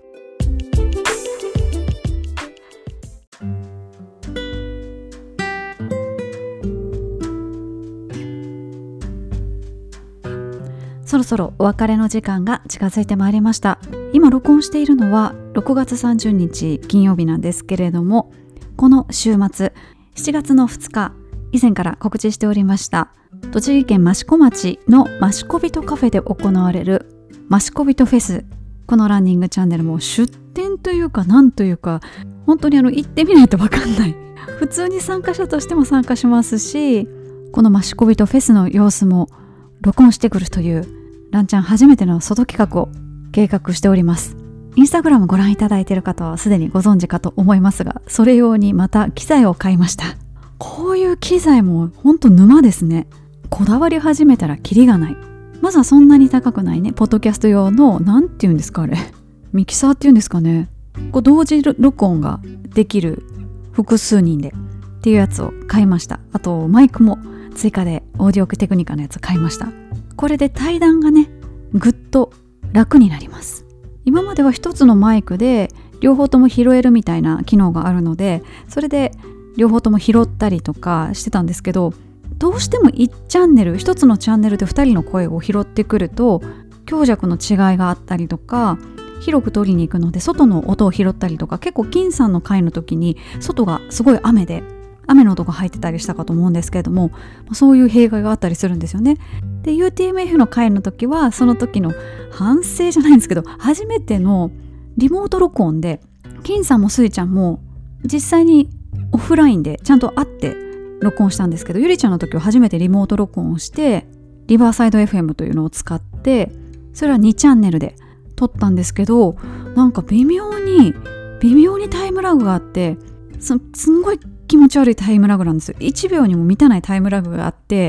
そろそろお別れの時間が近づいてまいりました。今録音しているのは6月30日金曜日なんですけれども、この週末7月の2日、以前から告知しておりました栃木県益子町の益子人カフェで行われる益子人フェス、このランニングチャンネルも出店というかなんというか、本当に行ってみないと分かんない、普通に参加者としても参加しますし、この益子人フェスの様子も録音してくるというランちゃん初めての外企画を計画しております。インスタグラムご覧いただいている方はすでにご存知かと思いますが、それ用にまた機材を買いました。こういう機材も本当沼ですね。こだわり始めたらキリがない。まずはそんなに高くないね、ポッドキャスト用のなんていうんですか、あれミキサーっていうんですかね、同時録音ができる複数人でっていうやつを買いました。あとマイクも追加でオーディオテクニカのやつ買いました。これで対談がね、ぐっと楽になります。今までは一つのマイクで両方とも拾えるみたいな機能があるので、それで両方とも拾ったりとかしてたんですけど、どうしても1チャンネル、1つのチャンネルで2人の声を拾ってくると強弱の違いがあったりとか、広く取りに行くので外の音を拾ったりとか、結構金さんの回の時に外がすごい雨で雨の音が入ってたりしたかと思うんですけれども、そういう弊害があったりするんですよね。で UTMF の回の時はその時の反省じゃないんですけど、初めてのリモート録音で金さんもスイちゃんも実際にオフラインでちゃんと会って録音したんですけど、ゆりちゃんの時は初めてリモート録音をしてリバーサイド FM というのを使って、それは2チャンネルで撮ったんですけど、なんか微妙にタイムラグがあって、すんごい気持ち悪いタイムラグなんですよ。1秒にも満たないタイムラグがあって、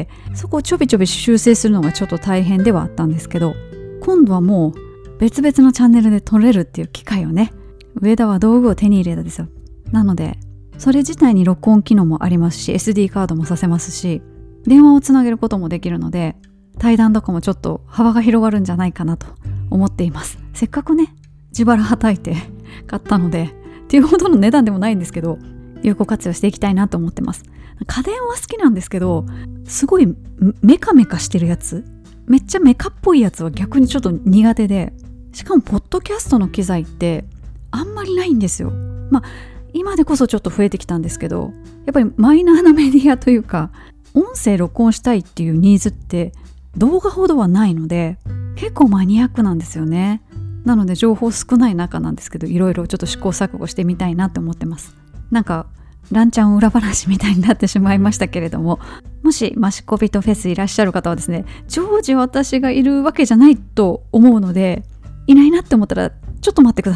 そこをちょびちょび修正するのがちょっと大変ではあったんですけど、今度はもう別々のチャンネルで撮れるっていう機会をね、上田は道具を手に入れたんですよ。なのでそれ自体に録音機能もありますし、 SD カードもさせますし、電話をつなげることもできるので、対談とかもちょっと幅が広がるんじゃないかなと思っています。せっかくね自腹はたいて買ったのでっていうほどの値段でもないんですけど、有効活用していきたいなと思ってます。家電は好きなんですけど、すごいメカメカしてるやつ、めっちゃメカっぽいやつは逆にちょっと苦手で、しかもポッドキャストの機材ってあんまりないんですよ。今でこそちょっと増えてきたんですけど、やっぱりマイナーなメディアというか、音声録音したいっていうニーズって動画ほどはないので、結構マニアックなんですよね。なので情報少ない中なんですけど、いろいろちょっと試行錯誤してみたいなと思ってます。なんかランちゃん裏話みたいになってしまいましたけれども、もし益子人フェスいらっしゃる方はですね、常時私がいるわけじゃないと思うので、いないなって思ったらちょっと待ってください。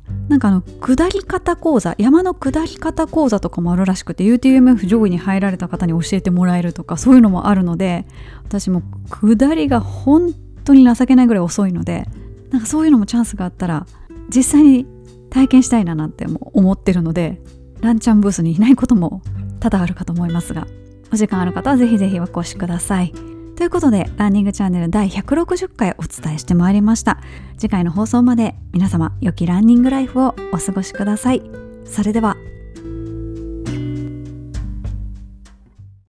なんか下り方講座、山の下り方講座とかもあるらしくて、 UTMF 上位に入られた方に教えてもらえるとか、そういうのもあるので、私も下りが本当に情けないぐらい遅いので、なんかそういうのもチャンスがあったら実際に体験したいなって思ってるので、ランちゃんブースにいないことも多々あるかと思いますが、お時間ある方はぜひぜひお越しください。ということで、ランニングチャンネル第160回お伝えしてまいりました。次回の放送まで皆様良きランニングライフをお過ごしください。それでは。